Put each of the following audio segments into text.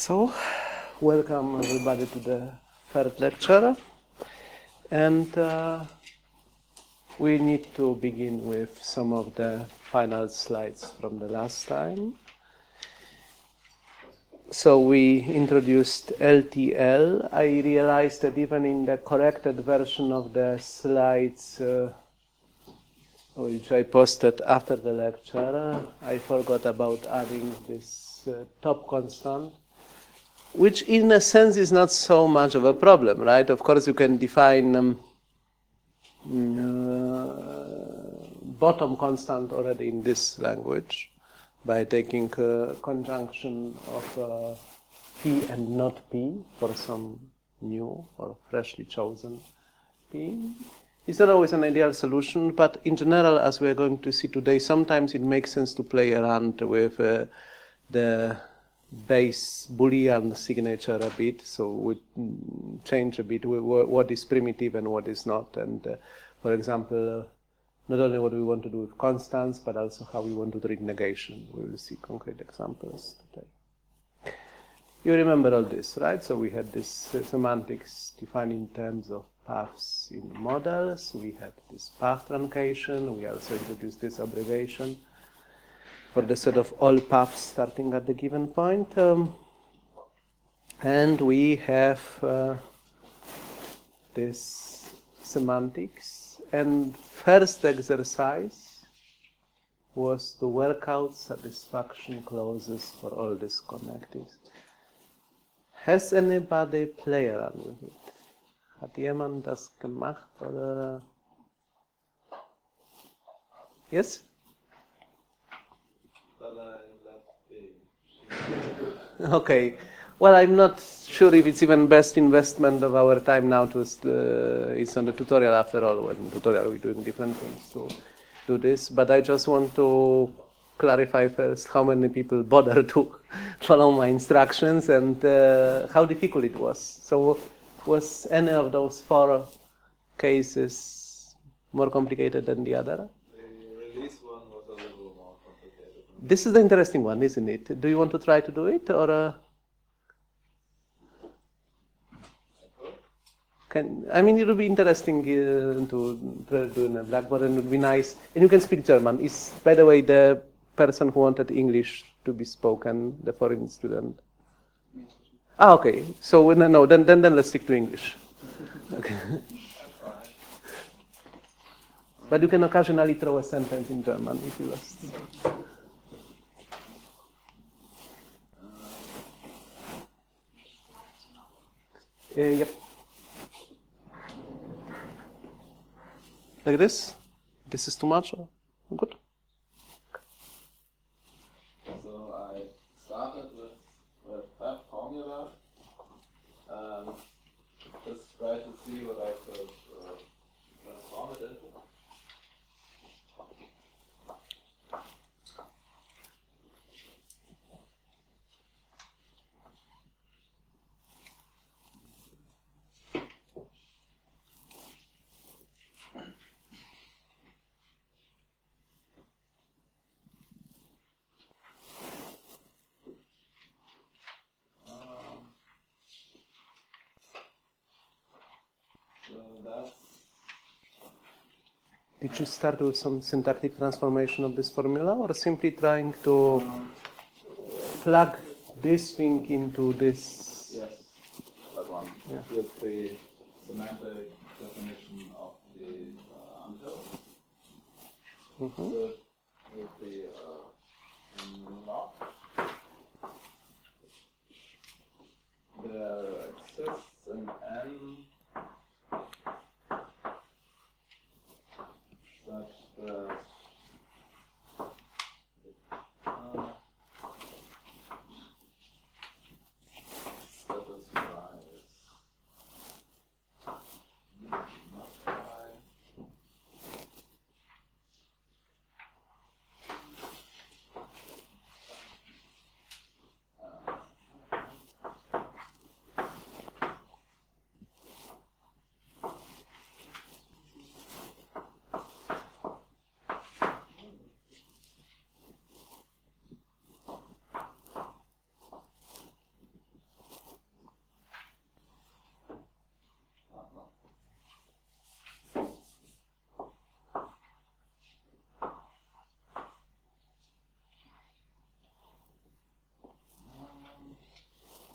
So, welcome everybody to the third lecture, and we need to begin with some of the final slides from the last time. So we introduced LTL. I realized that even in the corrected version of the slides, which I posted after the lecture, I forgot about adding this top constant, which in a sense is not so much of a problem, right? Of course, you can define bottom constant already in this language by taking a conjunction of P and not P for some new or freshly chosen P. It's not always an ideal solution, but in general, as we're going to see today, sometimes it makes sense to play around with the base Boolean signature a bit, so we change a bit what is primitive and what is not, and for example, not only what we want to do with constants, but also how we want to treat negation. We will see concrete examples today. You remember all this, right? So we had this semantics defined in terms of paths in models. We had this path truncation. We also introduced this abbreviation for the set of all paths starting at the given point. And we have this semantics. And first exercise was to work out satisfaction clauses for all these connectives. Has anybody played around with it? Hat jemand das gemacht? Oder? Yes? Okay. Well, I'm not sure if it's even best investment of our time now to it's on the tutorial after all. When tutorial we're doing different things to do this, but I just want to clarify first how many people bother to follow my instructions and how difficult it was. So was any of those four cases more complicated than the other? The release one was a little more complicated. This is the interesting one, isn't it? Do you want to try to do it, or it would be interesting to try to do in a Blackboard, and it would be nice. And you can speak German. Is, by the way, the person who wanted English to be spoken, the foreign student? Okay. So no, then let's stick to English. Okay. But you can occasionally throw a sentence in German if you lost. Yep. Like this? This is too much? Or? Good? So I started with that formula and just try to see what I could transform it into. Did you start with some syntactic transformation of this formula, or simply trying to plug this thing into this? Yes, that one. Yeah. With the semantic definition of the until. Mm-hmm. With the not. There exists an n such that satisfies not by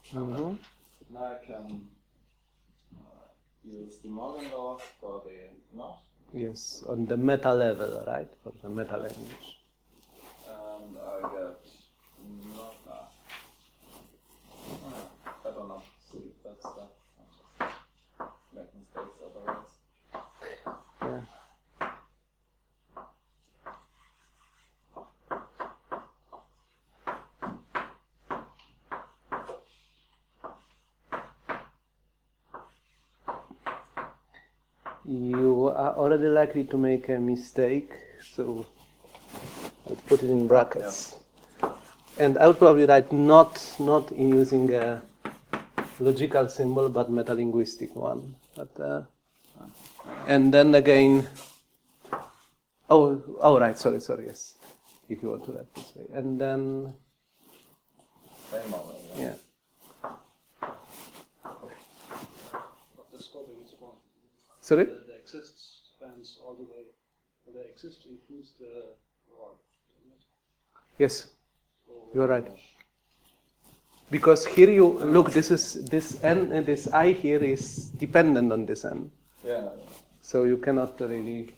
Mm-hmm. Now I can use the Morgan law for the not. Yes, on the meta level, right? For the meta language. And I get not that. I don't know. See, that's that. I'm just making mistakes otherwise. Yeah. You are already likely to make a mistake, so I'll put it in brackets. And I would probably write not in using a logical symbol, but metalinguistic one. But and then again, right, sorry, yes. If you want to write this way, and then Same already. yeah. But the scoping is one. Sorry. The exists spans all the way. The exist includes the or. Yes, you're right. Because here you look, this n and this I here is dependent on this n. Yeah. So you cannot really.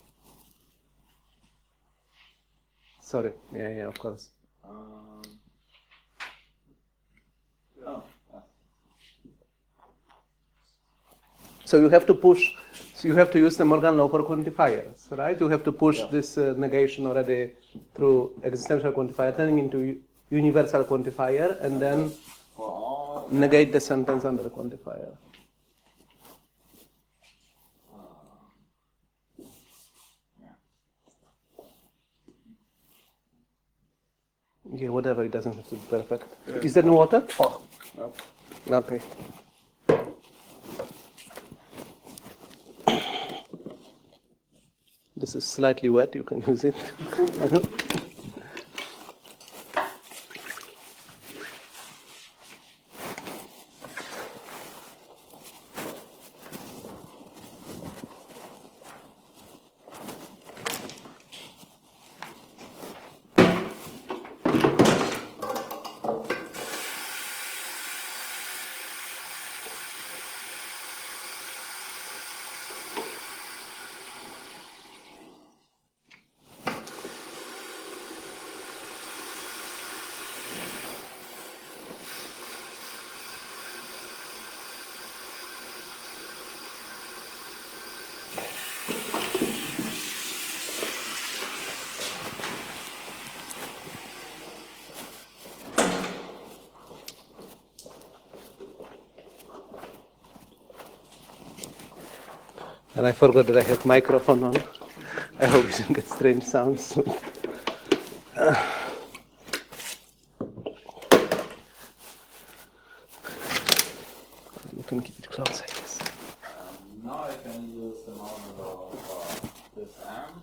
Sorry. Yeah, of course. Oh. So you have to push. So you have to use the Morgan law for quantifiers, right? You have to push this negation already through existential quantifier, turning into universal quantifier, and then For all. negate the sentence under the quantifier. Yeah, whatever. It doesn't have to be perfect. Yeah. Is there no water? Oh. Nope. Okay. This is slightly wet. You can use it. And I forgot that I have microphone on. I hope you don't get strange sounds. You can keep it close, I guess. Now I can use the Morgan law for this m.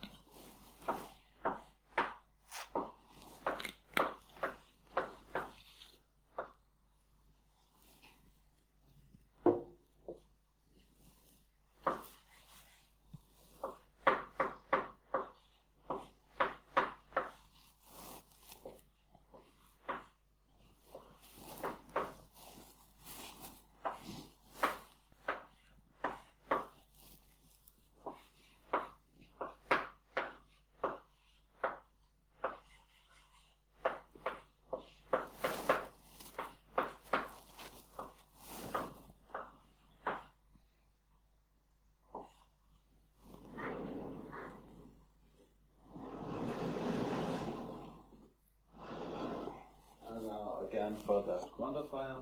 And now again for the quantifier.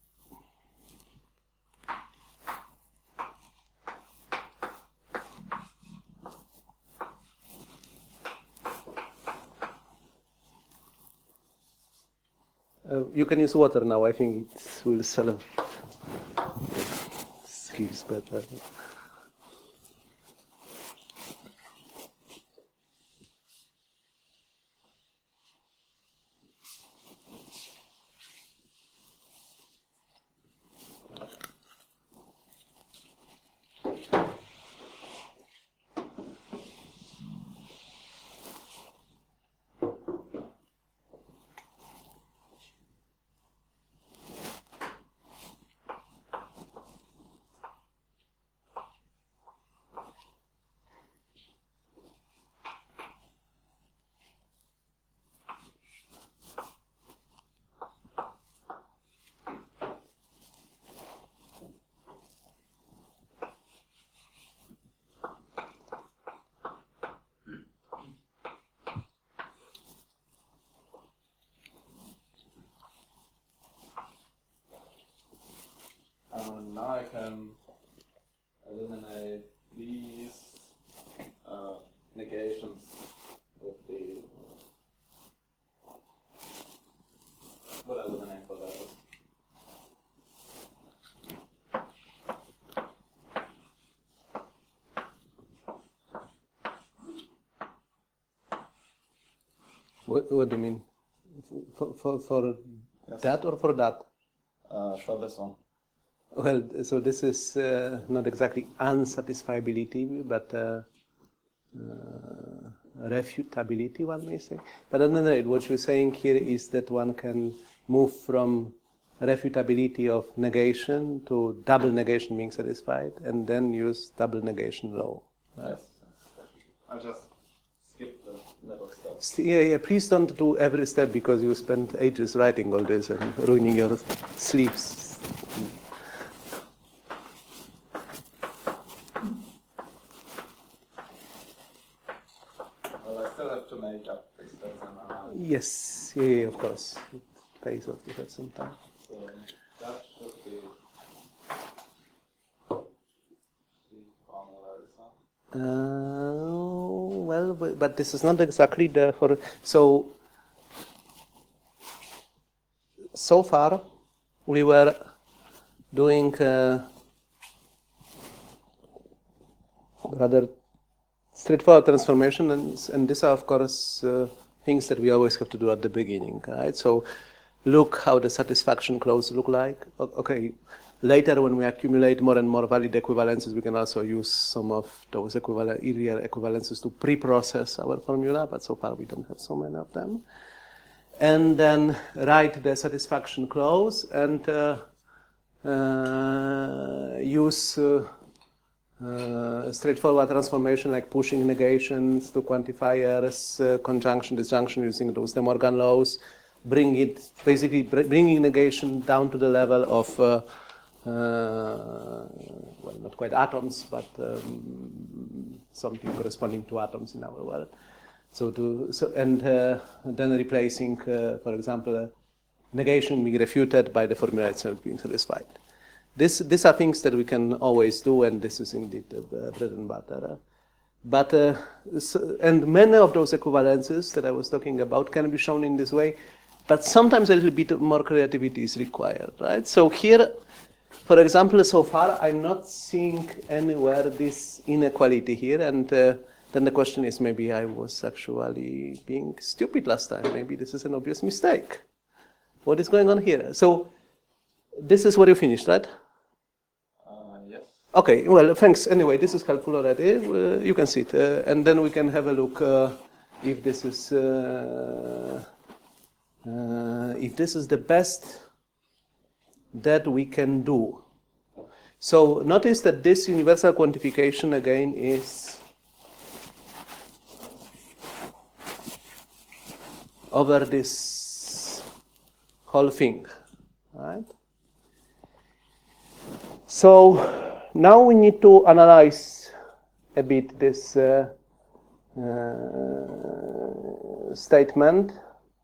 You can use water now. I think it will sell. Sleeps better. now I can eliminate these negations with the whatever the name for that is. What do you mean? For Yes. that or for that? For this one. Well, so this is not exactly unsatisfiability, but refutability, one may say. But at any rate, what you're saying here is that one can move from refutability of negation to double negation being satisfied, and then use double negation law. Right? Yes. I just skipped the middle step. Yeah, please don't do every step because you spent ages writing all this and ruining your sleeves. Well, I still have to make up the steps and Yes, yeah, of course. It pays off to have some time. so that should be the formula, isn't it? Well, but this is not exactly the for. So far, we were doing rather straightforward transformation, and these are, of course, things that we always have to do at the beginning, right? So, look how the satisfaction clause look like. Okay. Later, when we accumulate more and more valid equivalences, we can also use some of those real equivalences to pre-process our formula, but so far we don't have so many of them. And then write the satisfaction clause and use straightforward transformation like pushing negations to quantifiers, conjunction, disjunction using those De Morgan laws, basically bringing negation down to the level of well, not quite atoms, but something corresponding to atoms in our world. And then replacing, for example, negation being refuted by the formula itself being satisfied. These are things that we can always do, and this is indeed bread and butter. And many of those equivalences that I was talking about can be shown in this way, but sometimes a little bit more creativity is required, right? So here, for example, so far I'm not seeing anywhere this inequality here, and then the question is, maybe I was actually being stupid last time. Maybe this is an obvious mistake. What is going on here? So this is where you finished, right? Yes. Okay, well, thanks. Anyway, this is helpful already. You can see it. And then we can have a look if this is the best that we can do. So notice that this universal quantification again is over this whole thing, right? So now we need to analyze a bit this statement.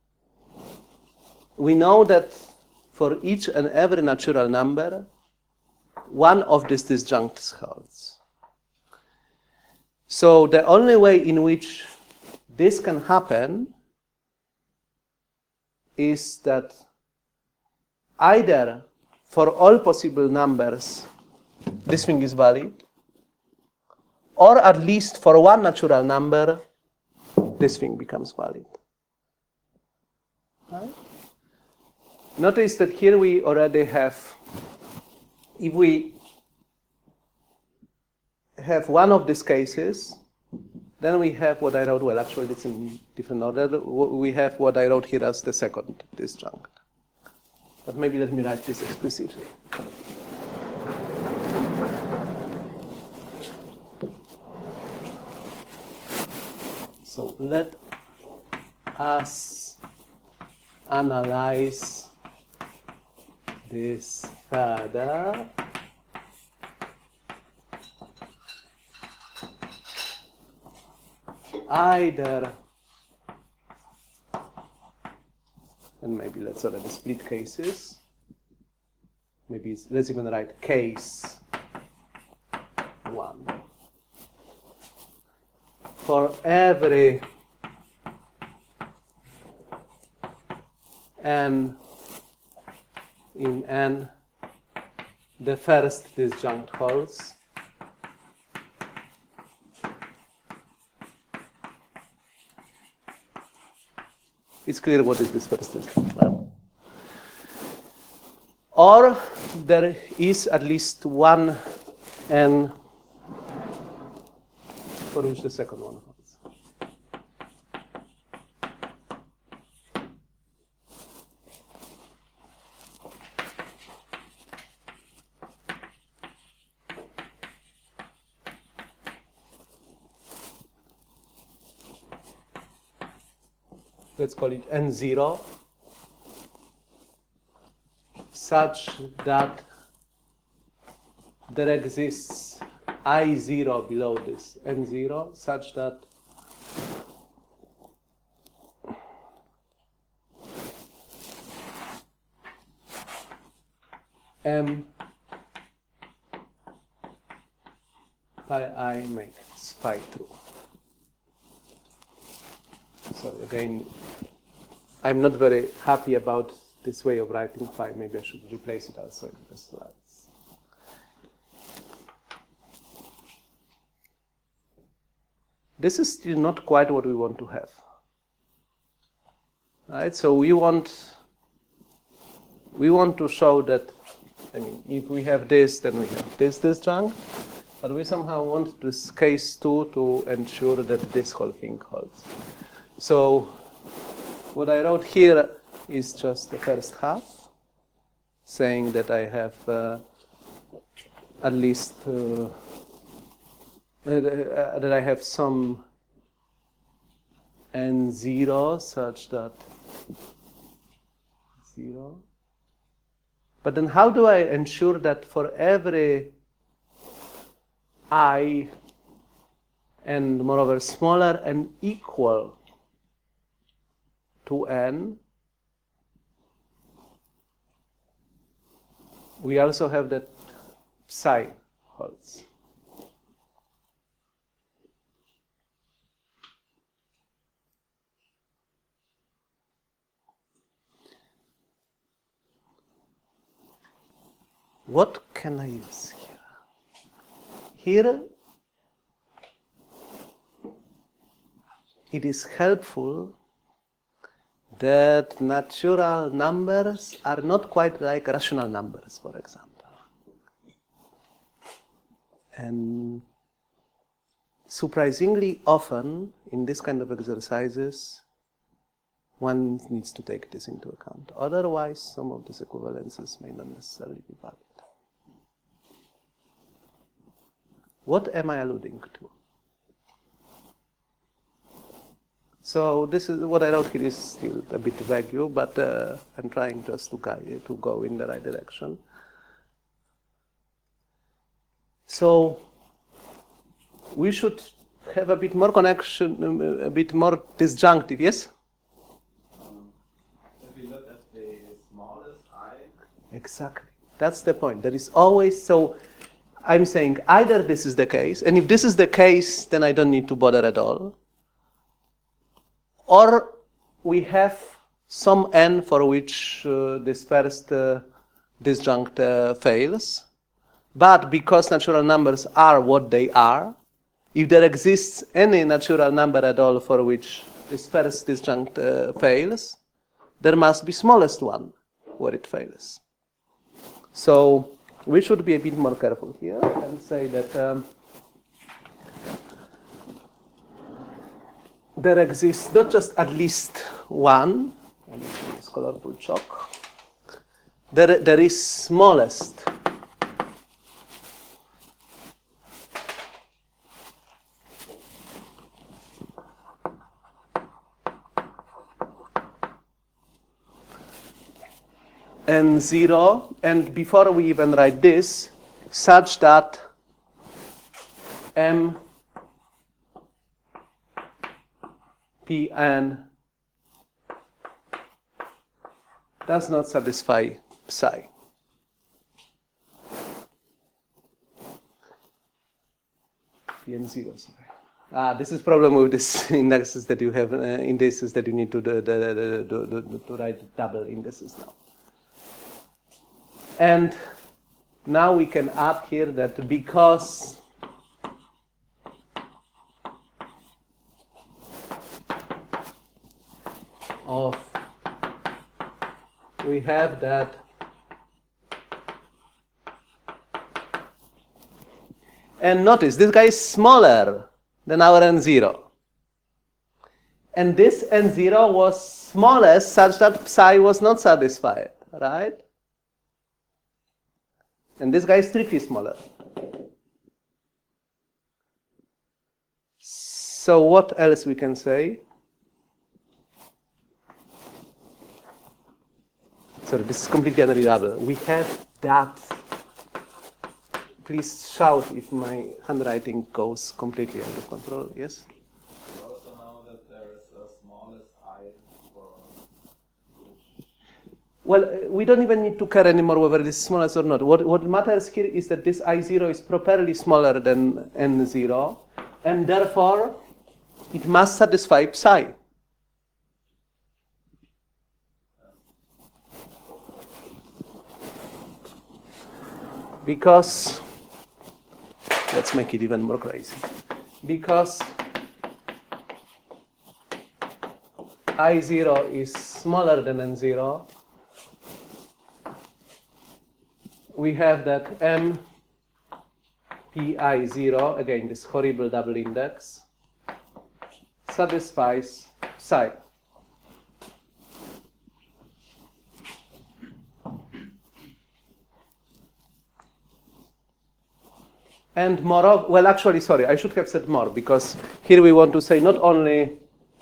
We know that for each and every natural number, one of these disjuncts holds. So the only way in which this can happen is that either for all possible numbers, this thing is valid, or at least for one natural number, this thing becomes valid. Right? Notice that here we already have, if we have one of these cases, then we have what I wrote, well, actually it's in different order. We have what I wrote here as the second disjunct. But maybe let me write this explicitly. So let us analyze this further. Either, and maybe let's already split cases, maybe let's even write case 1. For every n in n, the first disjunct holds. It's clear what is this first disjunct. Or there is at least one n for which the second one holds. Let's call it n0, such that there exists I0 below this n0, such that m pi I makes phi true. So again, I'm not very happy about this way of writing phi. Maybe I should replace it also in the slides. This is still not quite what we want to have. Right? So we want to show that, I mean, if we have this, then we have this disjunct, but we somehow want this case 2 to ensure that this whole thing holds. So what I wrote here is just the first half, saying that I have at least that I have some n0 such that 0. But then how do I ensure that for every I and moreover smaller and equal to n, we also have that psi holds? What can I use here? Here, it is helpful that natural numbers are not quite like rational numbers, for example. And surprisingly often, in this kind of exercises, one needs to take this into account. Otherwise, some of these equivalences may not necessarily be valid. What am I alluding to? So this is what I wrote here is still a bit vague, but I'm trying just to guide it to go in the right direction. So we should have a bit more connection, a bit more disjunctive, yes? If we look at the smallest I. Exactly. That's the point. There is always, so I'm saying either this is the case, and if this is the case, then I don't need to bother at all. Or we have some n for which this first disjunct fails. But because natural numbers are what they are, if there exists any natural number at all for which this first disjunct fails, there must be smallest one where it fails. So we should be a bit more careful here and say that there exists not just at least one, and this colorful chalk, there is smallest. n0, and before we even write this, such that m Pn does not satisfy psi. P and 0, sorry. This is problem with this indexes that you have, indices that you need to write double indices now. And now we can add here that because of, we have that and notice this guy is smaller than our n0. And this n0 was smallest such that psi was not satisfied, right? And this guy is strictly smaller. So what else we can say? Sorry, this is completely unreadable. We have that. Please shout if my handwriting goes completely out of control. Yes? We also know that there is a smallest I for Well, we don't even need to care anymore whether it is smallest or not. What matters here is that this I0 is properly smaller than N0, and therefore it must satisfy psi. Because, let's make it even more crazy. Because I0 is smaller than N0, we have that M PI0, again this horrible double index, satisfies psi. And moreover, well, actually, sorry, I should have said more, because here we want to say not only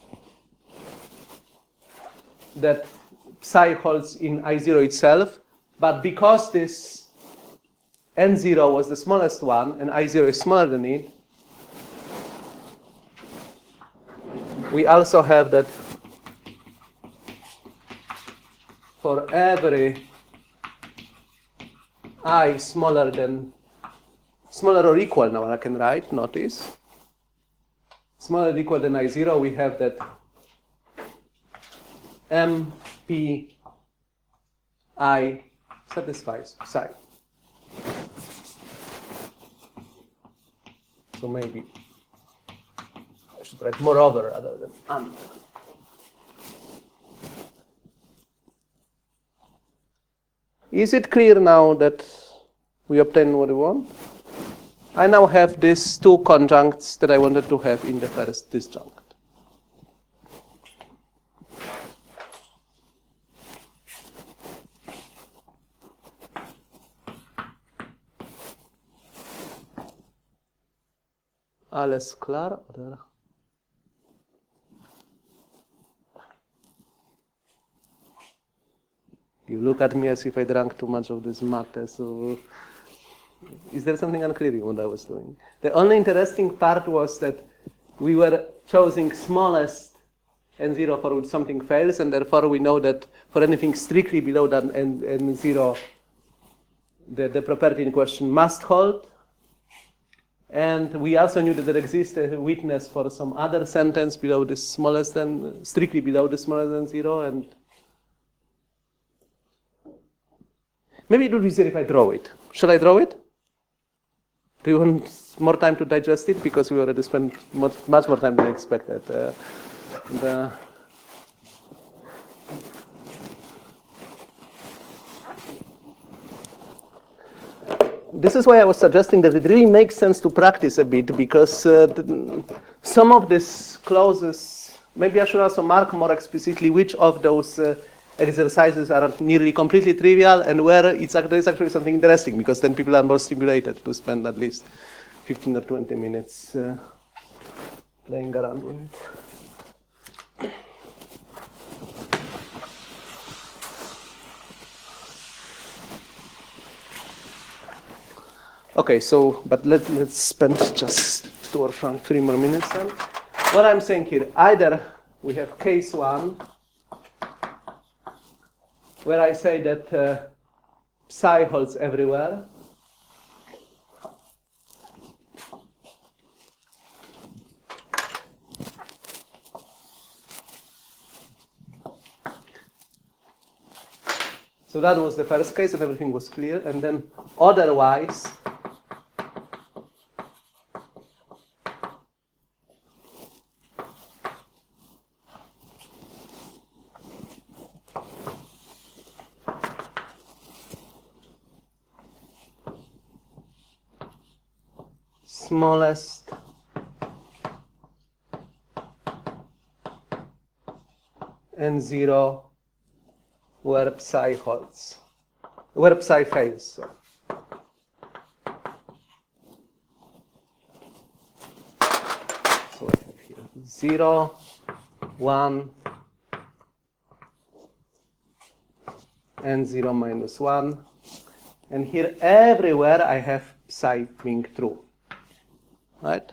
that psi holds in I0 itself, but because this N0 was the smallest one and I0 is smaller than it, we also have that for every I smaller or equal, now I can write, notice, smaller or equal than I0, we have that MPI satisfies psi. So maybe I should write moreover rather than and. Is it clear now that we obtain what we want? I now have these two conjuncts that I wanted to have in the first disjunct. Alles klar, oder? You look at me as if I drank too much of this mate, so is there something unclear in what I was doing? The only interesting part was that we were choosing smallest N0 for which something fails, and therefore we know that for anything strictly below that N0, the property in question must hold. And we also knew that there exists a witness for some other sentence below the smallest than, strictly below the smallest than 0, and maybe it would be easier if I draw it. Shall I draw it? Do you want more time to digest it? Because we already spent much more time than I expected. This is why I was suggesting that it really makes sense to practice a bit, because some of these clauses, maybe I should also mark more explicitly which of those exercises are nearly completely trivial and where it's actually something interesting, because then people are more stimulated to spend at least 15 or 20 minutes playing around with it. Okay, so, but let's spend just 2 or 3 more minutes then. What I'm saying here, either we have case 1, where I say that psi holds everywhere, So that was the first case, and everything was clear. And then otherwise, smallest n0 where psi holds, where psi fails. So I have here 0, 1, and 0 minus 1. And here everywhere I have psi being true. Right?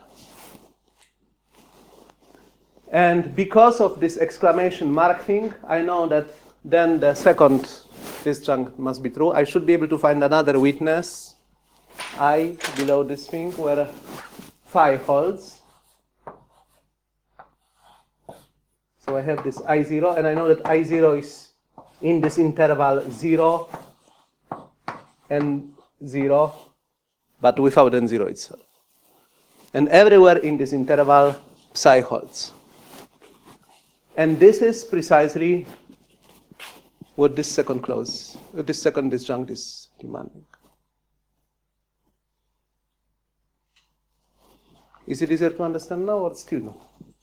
And because of this exclamation mark thing, I know that then the second disjunct must be true. I should be able to find another witness, I, below this thing, where phi holds. So I have this I0, and I know that I0 is in this interval 0 and 0, but without n0 itself. And everywhere in this interval, psi holds. And this is precisely what this second clause, this second disjunct is demanding. Is it easier to understand now or still no?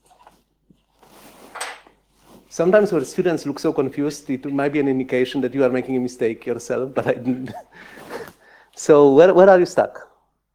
Sometimes when students look so confused, it might be an indication that you are making a mistake yourself, but I didn't. So where are you stuck?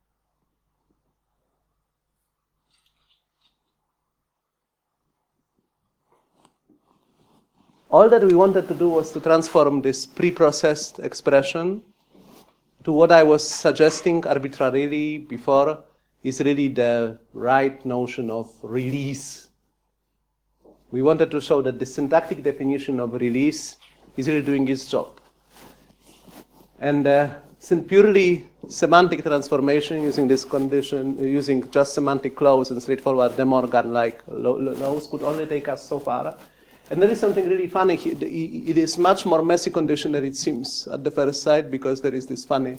All that we wanted to do was to transform this pre-processed expression to what I was suggesting arbitrarily before is really the right notion of release. We wanted to show that the syntactic definition of release is really doing its job. And purely semantic transformation using this condition, using just semantic clause and straightforward De Morgan-like laws could only take us so far. And there is something really funny here. It is much more messy condition than it seems at the first sight, because there is this funny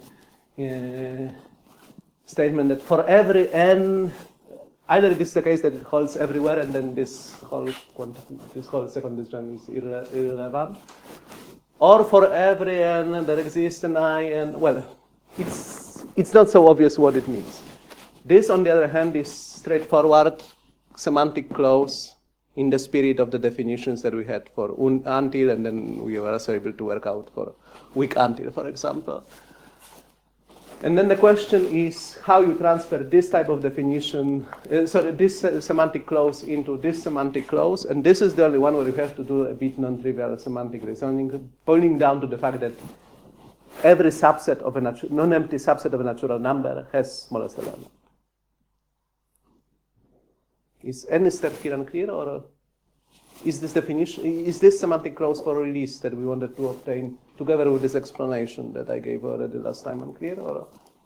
statement that for every n, either it is the case that it holds everywhere, and then this whole quantity, this whole second disjunct is irrelevant, or for every n there exists an I, and well, it's not so obvious what it means. This, on the other hand, is straightforward semantic clause in the spirit of the definitions that we had for until, and then we were also able to work out for weak until, for example. And then the question is how you transfer this type of definition, this semantic clause into this semantic clause, and this is the only one where you have to do a bit non-trivial semantic reasoning, boiling down to the fact that every subset of a non-empty subset of a natural number has smallest element. Is any step here unclear, or is this definition, is this semantic clause for release that we wanted to obtain together with this explanation that I gave already last time unclear, or?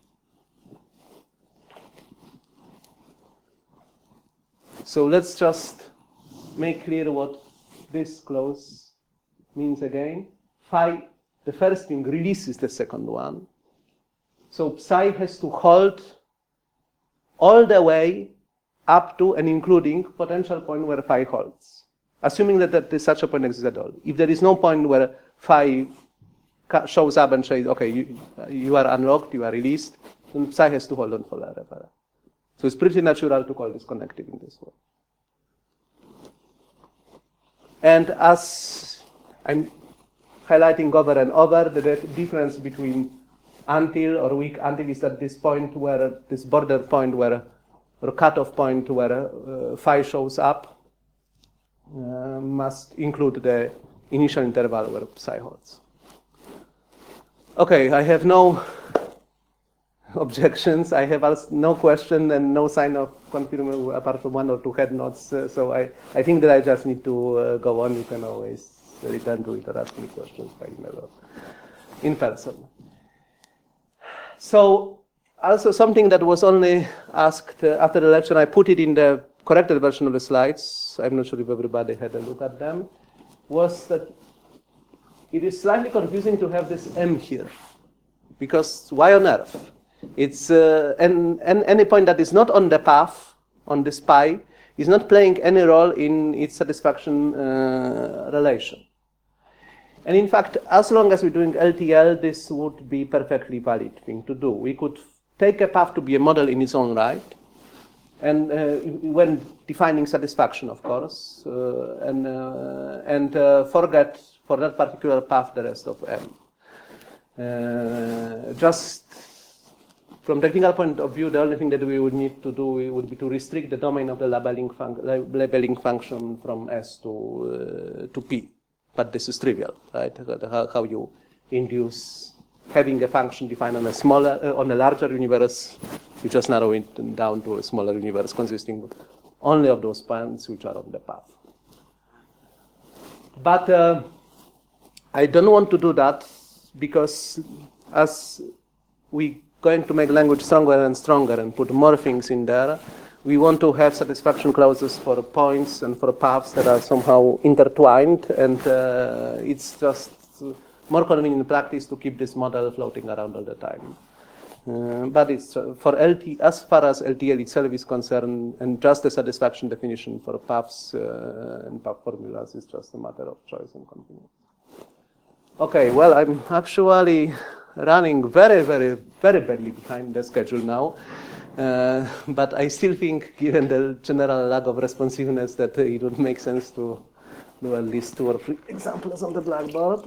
So let's just make clear what this clause means again. Phi, the first thing, releases the second one. So psi has to hold all the way up to and including potential point where phi holds, assuming that such a point exists at all. If there is no point where phi shows up and says, okay, you are unlocked, you are released, then psi has to hold on forever. So it's pretty natural to call this connective in this way. And as I'm highlighting over and over, the difference between until or weak until is at this point where, this border point where, or cutoff point where phi shows up must include the initial interval where psi holds. Okay, I have no objections. I have no question and no sign of confusion apart from one or two head nods. So I think that I just need to go on. You can always return to it or ask me questions by email or in person. So also something that was only asked after the lecture, I put it in the corrected version of the slides. I'm not sure if everybody had a look at them. Was that it is slightly confusing to have this M here, because why on earth? It's and any point that is not on the path, on this pi, is not playing any role in its satisfaction relation. And in fact, as long as we're doing LTL, this would be perfectly valid thing to do. We could take a path to be a model in its own right, and when defining satisfaction, of course, and forget for that particular path the rest of M. Just from technical point of view, the only thing that we would need to do would be to restrict the domain of the labeling function from S to P. But this is trivial, right? How you induce having a function defined on a larger universe, you just narrow it down to a smaller universe consisting only of those points which are on the path. But I don't want to do that, because as we're going to make language stronger and stronger and put more things in there, we want to have satisfaction clauses for points and for paths that are somehow intertwined, and it's just more convenient in practice to keep this model floating around all the time. But it's for LT, as far as LTL itself is concerned, and just the satisfaction definition for paths and path formulas is just a matter of choice and convenience. Okay, well, I'm actually running very, very, very badly behind the schedule now. But I still think, given the general lack of responsiveness, that it would make sense to do at least 2 or 3 examples on the blackboard.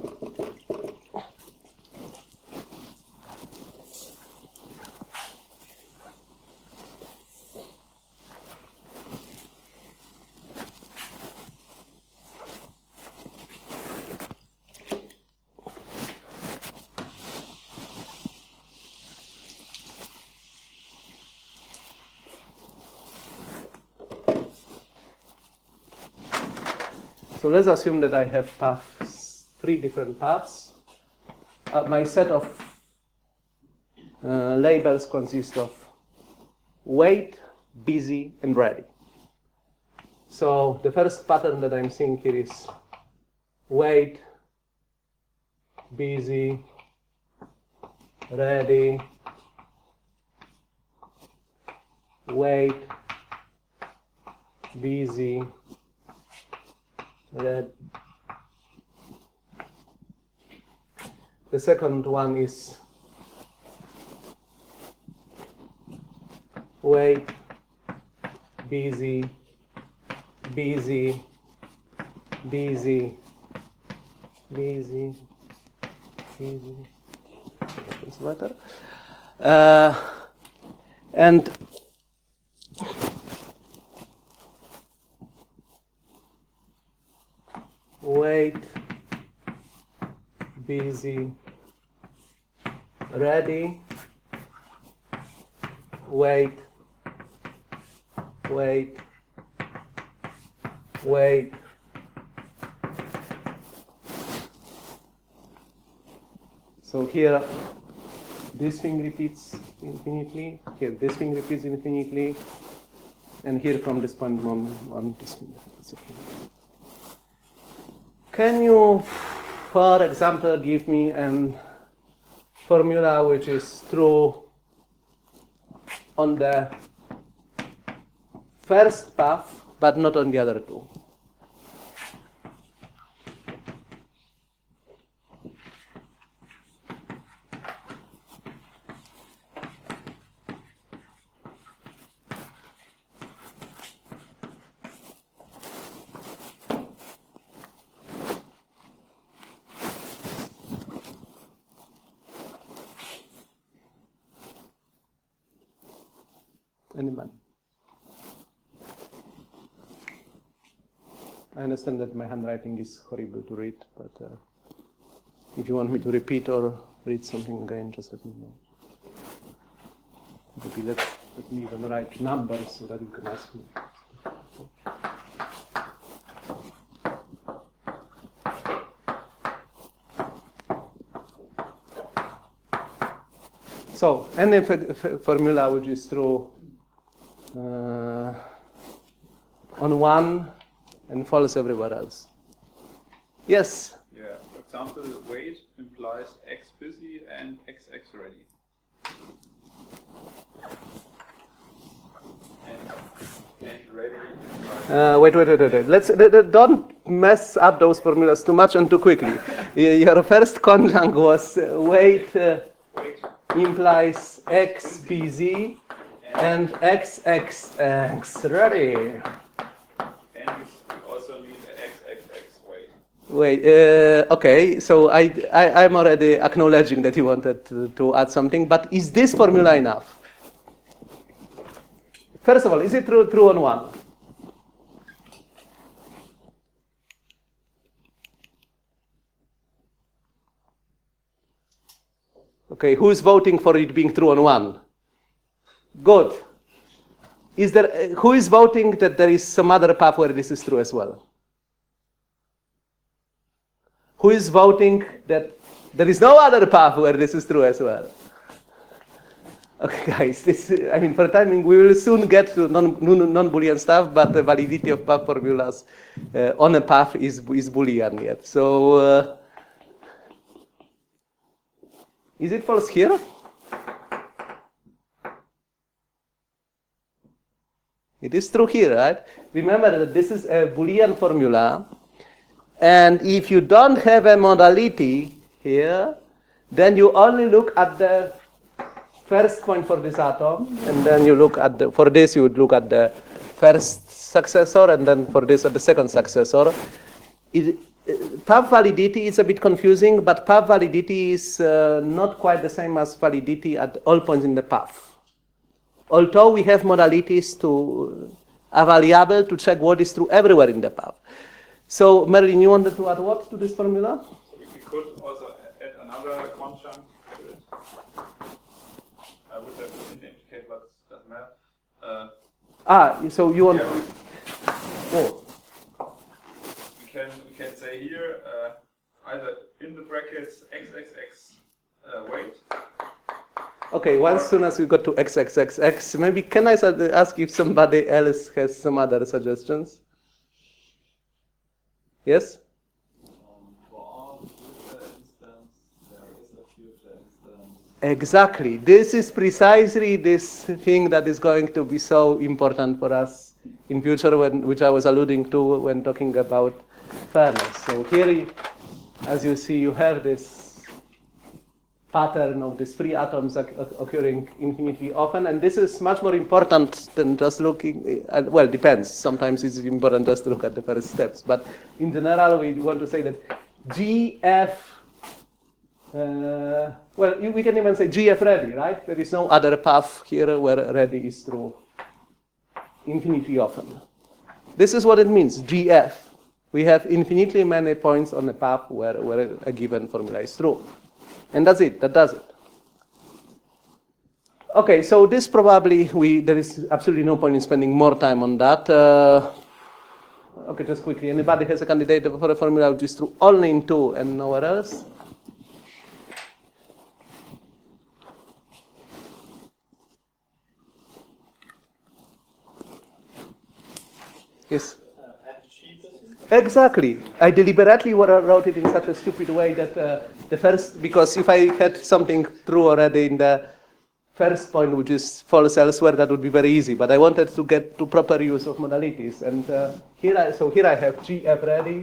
So let's assume that I have paths, 3 different paths. My set of labels consists of wait, busy, and ready. So the first pattern that I'm seeing here is wait, busy, ready, wait, busy, ready. The second one is wait, busy, busy, busy, busy, busy. It's better. And wait, busy, ready, wait, wait, wait. So here, this thing repeats infinitely. Here, this thing repeats infinitely. And here, from this point on, this thing repeats infinitely. Can you, for example, give me a formula which is true on the first path, but not on the other 2? Anyone? I understand that my handwriting is horrible to read, but if you want me to repeat or read something again, just let me know. Maybe let me even write numbers so that you can ask me. So, any formula which is true on one and false everywhere else. Yes? Yeah, example, wait implies X busy and XX ready. And ready implies Wait. Let's don't mess up those formulas too much and too quickly. Your first conjunct was wait implies X busy and XXX ready. and we also need XXX wait. Wait, okay, so I'm already acknowledging that you wanted to add something, but is this formula enough? First of all, is it true on one? Okay, who is voting for it being true on one? Good. Is there who is voting that there is some other path where this is true as well? Who is voting that there is no other path where this is true as well? Okay, guys, for timing, we will soon get to non-Boolean stuff, but the validity of path formulas on a path is Boolean yet. So, is it false here? It is true here, right? Remember that this is a Boolean formula. And if you don't have a modality here, then you only look at the first point for this atom, and then you look at for this you would look at the first successor, and then for this at the second successor. Path validity is a bit confusing, but path validity is not quite the same as validity at all points in the path. Although we have modalities to a variable to check what is true everywhere in the path. So, Merlin, you wanted to add what to this formula? So we could also add another conjunct to it. I would have to indicate, but it doesn't matter. So you want? Yeah. Oh. We can say here either in the brackets XXX wait. Okay, as soon as we got to XXXX, maybe can I ask if somebody else has some other suggestions? Yes? For all future instance, there is a future instance. Exactly. This is precisely this thing that is going to be so important for us in future, which I was alluding to when talking about fairness. So here, as you see, you have this pattern of these free atoms occurring infinitely often, and this is much more important than just looking, well, depends. Sometimes it's important just to look at the first steps, but in general, we want to say that GF, we can even say GF ready, right? There is no other path here where ready is true infinitely often. This is what it means, GF. We have infinitely many points on the path where a given formula is true. And that's it, that does it. Okay, so this probably, there is absolutely no point in spending more time on that. Okay, just quickly, anybody has a candidate for a formula which is true only in 2 and nowhere else? Yes? Exactly. I deliberately wrote it in such a stupid way that the first, because if I had something true already in the first point, which is false elsewhere, that would be very easy. But I wanted to get to proper use of modalities. And here I have GF ready.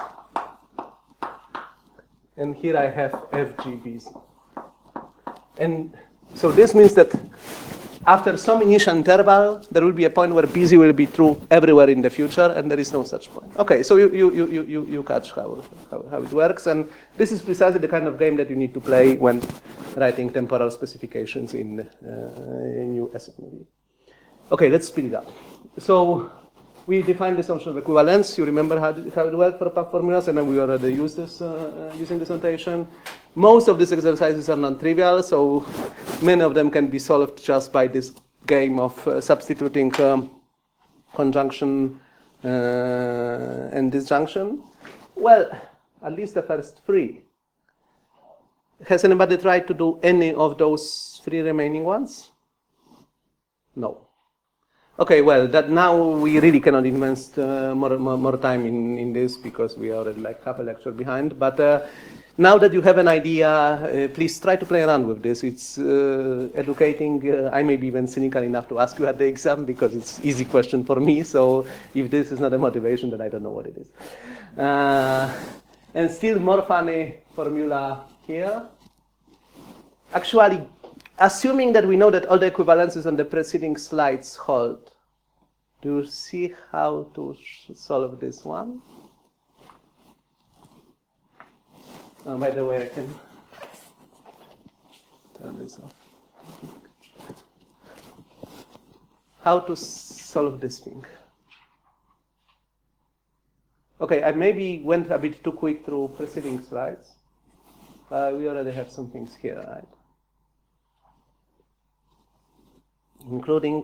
And here I have FGBs. And so this means that after some initial interval, there will be a point where busy will be true everywhere in the future, and there is no such point. Okay, so you catch how it works, and this is precisely the kind of game that you need to play when writing temporal specifications in new SMD. Okay, let's speed it up. So we defined this notion of equivalence. You remember how it worked for path formulas, and then we already used this using this notation. Most of these exercises are non-trivial, so many of them can be solved just by this game of substituting conjunction and disjunction. Well, at least the first 3. Has anybody tried to do any of those 3 remaining ones? No. Okay, well, that now we really cannot invest more time in this because we are already like half a lecture behind. But now that you have an idea, please try to play around with this. It's educating. I may be even cynical enough to ask you at the exam because it's easy question for me. So if this is not a motivation, then I don't know what it is. And still more funny formula here. Actually, assuming that we know that all the equivalences on the preceding slides hold, do you see how to solve this one? Oh, by the way, I can turn this off. How to solve this thing? Okay, I maybe went a bit too quick through preceding slides. We already have some things here, right? Including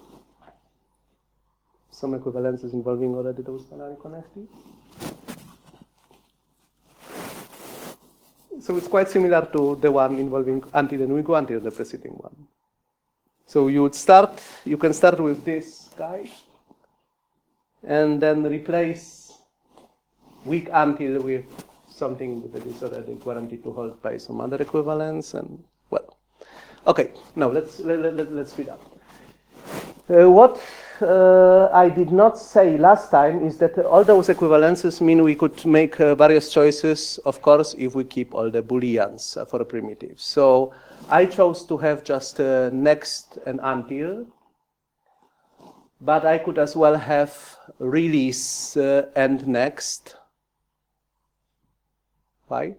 some equivalences involving already those binary connectives. So it's quite similar to the one involving until and weak until the preceding one. So you can start with this guy, and then replace weak until with something that is already guaranteed to hold by some other equivalence, and well, okay. Now let's speed up. What I did not say last time is that all those equivalences mean we could make various choices, of course, if we keep all the booleans for primitives. So I chose to have just next and until, but I could as well have release and next. Why?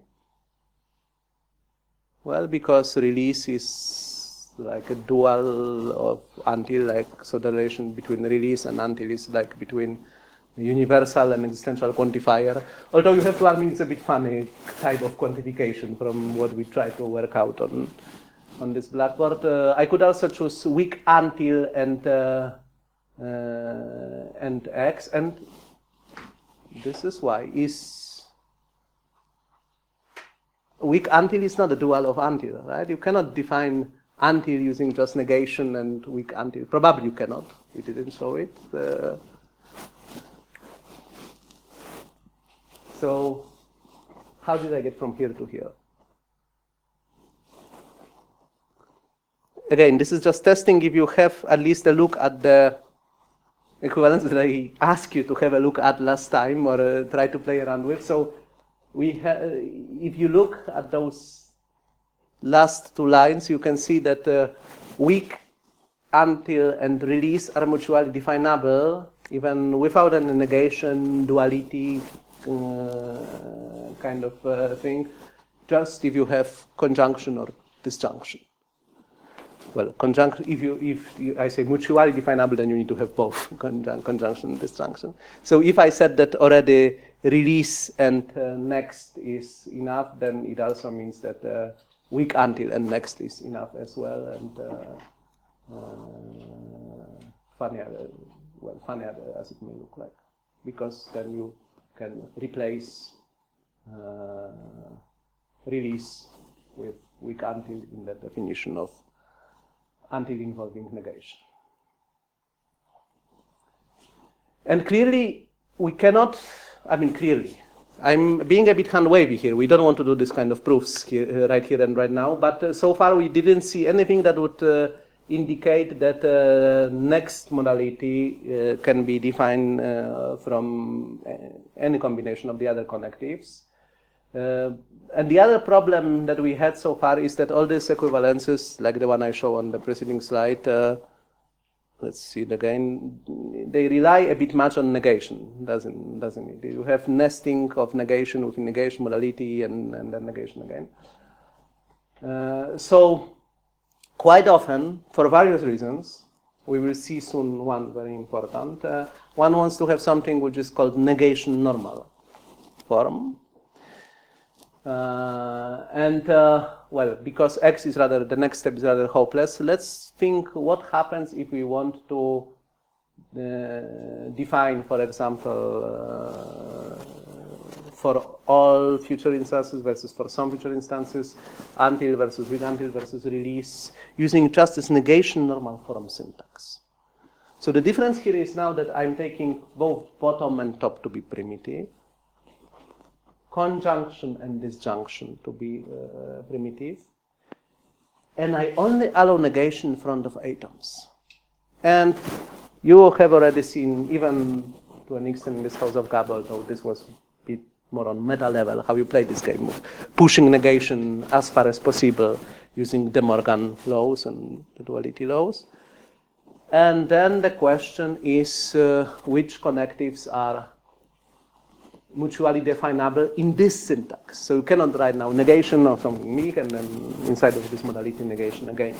Well, because release is like a dual of until, like, so the relation between release and until is like between universal and existential quantifier. Although you have to admit it's a bit funny type of quantification from what we try to work out on this blackboard. I could also choose weak until and x, and this is why weak until is not a dual of until, right? You cannot define until using just negation and weak until. Probably you cannot. We didn't show it. So how did I get from here to here? Again, this is just testing if you have at least a look at the equivalence that I asked you to have a look at last time, or try to play around with. So if you look at those last two lines, you can see that weak until and release are mutually definable even without a negation, duality kind of thing, just if you have conjunction or disjunction. Well, conjunction, if I say mutually definable, then you need to have both conjunction and disjunction. So if I said that already release and next is enough, then it also means that weak until and next is enough as well, and funnier as it may look like, because then you can replace release with weak until in the definition of until involving negation. And clearly, we cannot, clearly, I'm being a bit hand-wavy here. We don't want to do this kind of proofs here, right here and right now, but so far we didn't see anything that would indicate that next modality can be defined from any combination of the other connectives. And the other problem that we had so far is that all these equivalences, like the one I showed on the preceding slide, let's see it again, they rely a bit much on negation, doesn't it? You have nesting of negation within negation modality and then negation again. So quite often, for various reasons, we will see soon one very important, one wants to have something which is called negation normal form. Well, because X is rather, the next step is rather hopeless, let's think what happens if we want to define, for example, for all future instances versus for some future instances, until versus with until versus release, using just this negation normal form syntax. So the difference here is now that I'm taking both bottom and top to be primitive, conjunction and disjunction to be primitive, and I only allow negation in front of atoms. And you have already seen, even to an extent in this house of Gabel, though this was a bit more on meta level, how you play this game of pushing negation as far as possible using De Morgan laws and the duality laws. And then the question is which connectives are mutually definable in this syntax. So you cannot write now negation of something unique and then inside of this modality negation again.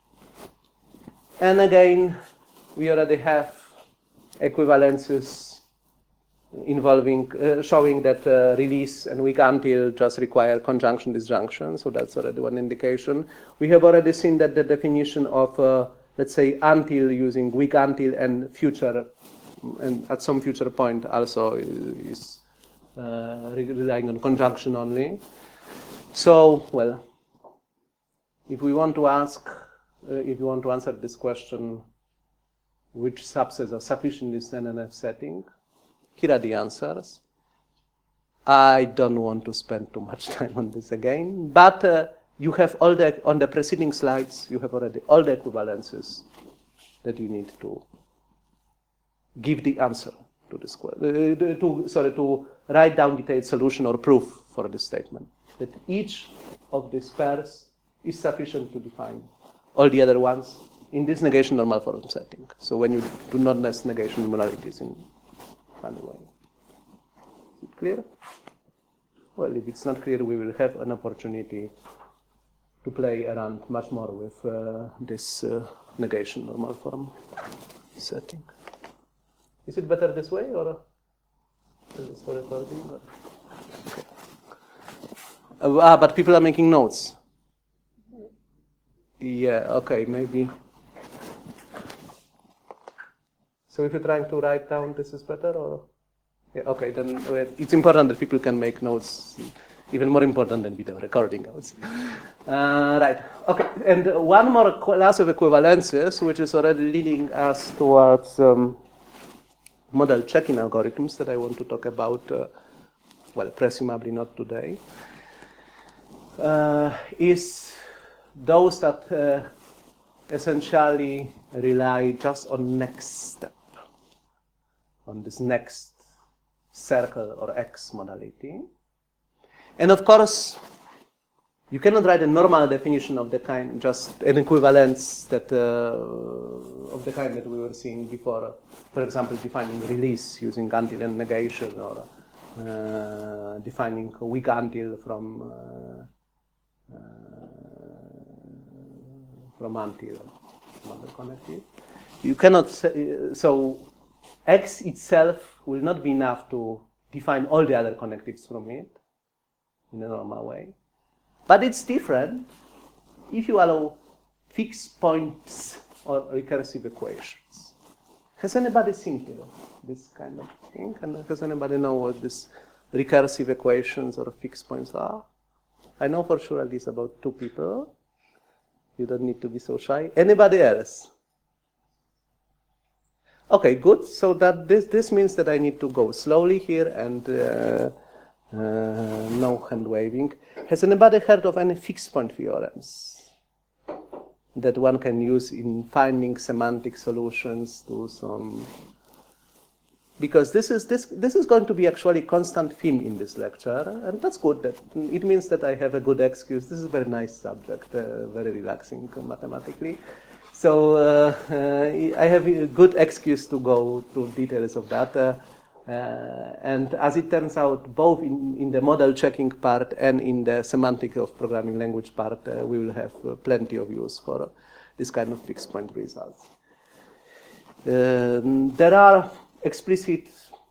And again, we already have equivalences involving showing that release and weak until just require conjunction disjunction. So that's already one indication. We have already seen that the definition of let's say until using weak until and future, and at some future point also is relying on conjunction only. So, well, if we want to ask, if you want to answer this question, which subsets are sufficient in this NNF setting, here are the answers. I don't want to spend too much time on this again, but you have all the, on the preceding slides, you have already all the equivalences that you need to give the answer to this question, to write down detailed solution or proof for this statement, that each of these pairs is sufficient to define all the other ones in this negation normal form setting. So when you do not nest negation modalities in funny way. Is it clear? Well, if it's not clear, we will have an opportunity to play around much more with this negation normal form setting. Is it better this way, or is this for recording? Okay. But people are making notes. Yeah, okay, maybe. So if you're trying to write down, this is better, or? Yeah, okay, then it's important that people can make notes. Even more important than video recording notes. Right, okay, and one more class of equivalences, which is already leading us towards model checking algorithms that I want to talk about, well, presumably not today, is those that essentially rely just on next step, on this next circle or X modality. And of course, you cannot write a normal definition of the kind, just an equivalence that of the kind that we were seeing before. For example, defining release using until and negation, or defining weak until from until, another connective. You cannot say, so X itself will not be enough to define all the other connectives from it in a normal way. But it's different if you allow fixed points or recursive equations. Has anybody seen here this kind of thing? And does anybody know what these recursive equations or fixed points are? I know for sure at least about 2 people. You don't need to be so shy. Anybody else? Okay, good. So that this means that I need to go slowly here and no hand waving. Has anybody heard of any fixed point theorems that one can use in finding semantic solutions to some? Because this is going to be actually a constant theme in this lecture, and that's good. That it means that I have a good excuse. This is a very nice subject, very relaxing mathematically. So I have a good excuse to go to details of that. And as it turns out, both in the model checking part and in the semantic of programming language part, we will have plenty of use for this kind of fixed point results. There are explicit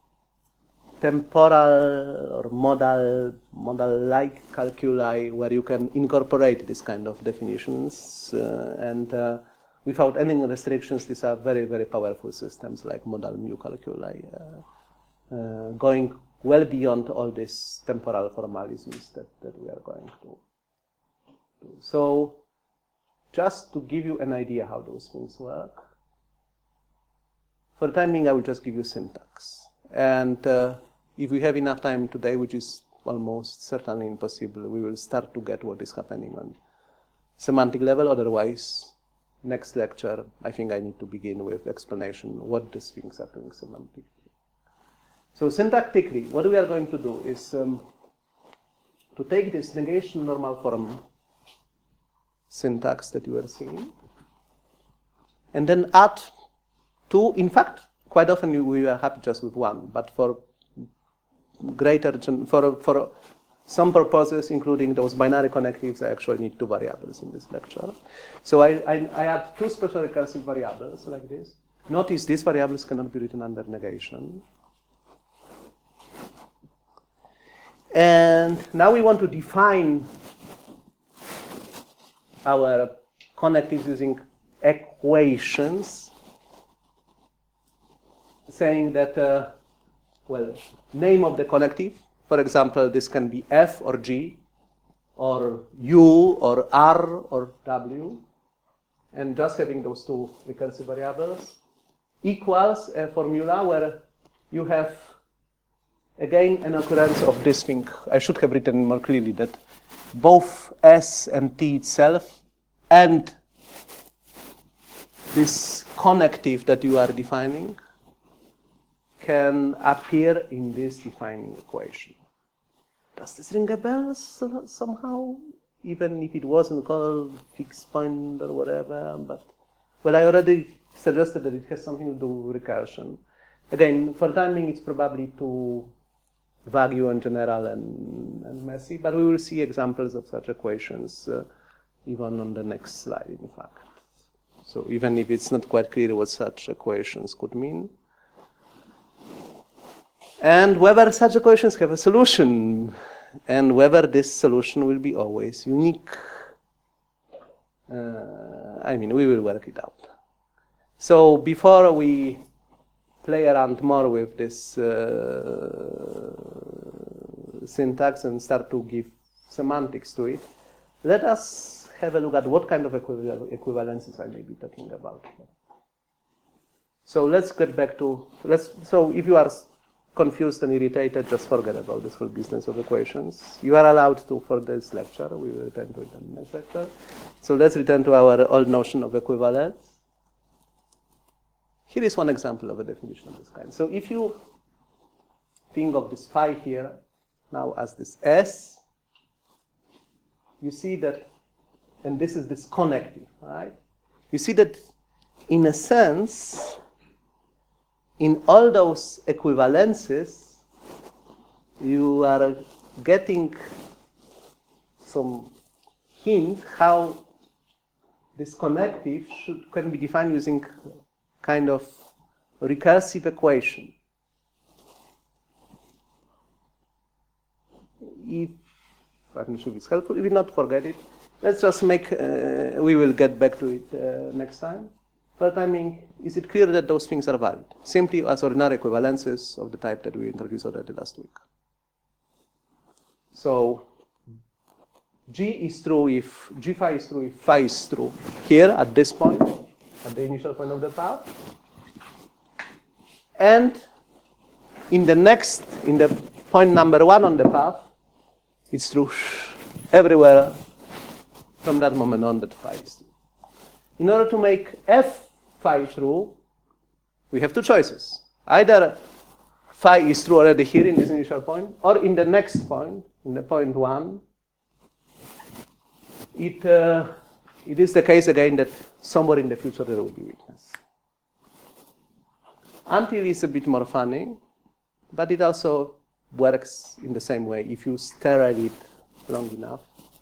temporal or modal-like calculi where you can incorporate this kind of definitions, and without any restrictions, these are very, very powerful systems like modal mu calculi, going well beyond all these temporal formalisms that we are going to do. So, just to give you an idea how those things work, for the time being, I will just give you syntax. And if we have enough time today, which is almost certainly impossible, we will start to get what is happening on semantic level. Otherwise, next lecture, I think I need to begin with explanation what these things are doing semantically. So syntactically, what we are going to do is to take this negation normal form syntax that you are seeing, and then add two. In fact, quite often we are happy just with one, but for for some purposes, including those binary connectives, I actually need two variables in this lecture. So I add two special recursive variables like this. Notice these variables cannot be written under negation. And now we want to define our connectives using equations, saying that, well, name of the connective, for example, this can be F or G, or U, or R, or W, and just having those two recursive variables equals a formula where you have, again, an occurrence of this thing. I should have written more clearly that both S and T itself and this connective that you are defining can appear in this defining equation. Does this ring a bell somehow? Even if it wasn't called fixed point or whatever, but, well, I already suggested that it has something to do with recursion. Again, for timing, it's probably too vague and general and messy, but we will see examples of such equations even on the next slide, in fact. So even if it's not quite clear what such equations could mean, and whether such equations have a solution, and whether this solution will be always unique. I mean, we will work it out. So before we play around more with this syntax and start to give semantics to it, let us have a look at what kind of equivalences I may be talking about. So let's get back to, so if you are confused and irritated, just forget about this whole business of equations. You are allowed to for this lecture. We will return to it in the next lecture. So let's return to our old notion of equivalence. Here is one example of a definition of this kind. So if you think of this phi here now as this S, you see that, and this is this connective, right? You see that in a sense, in all those equivalences, you are getting some hint how this connective can be defined using kind of recursive equation. If I'm not sure if it's helpful, if not, forget it. Let's just make, we will get back to it next time. But I mean, is it clear that those things are valid? Simply as ordinary equivalences of the type that we introduced already last week. So G is true if, G phi is true if phi is true here at this point, at the initial point of the path. And in the next, in the point number 1 on the path, it's true everywhere from that moment on that phi is true. In order to make F phi true, we have two choices. Either phi is true already here in this initial point, or in the next point, in the point 1, it is the case again that somewhere in the future there will be weakness. Until is a bit more funny, but it also works in the same way if you stare at it long enough.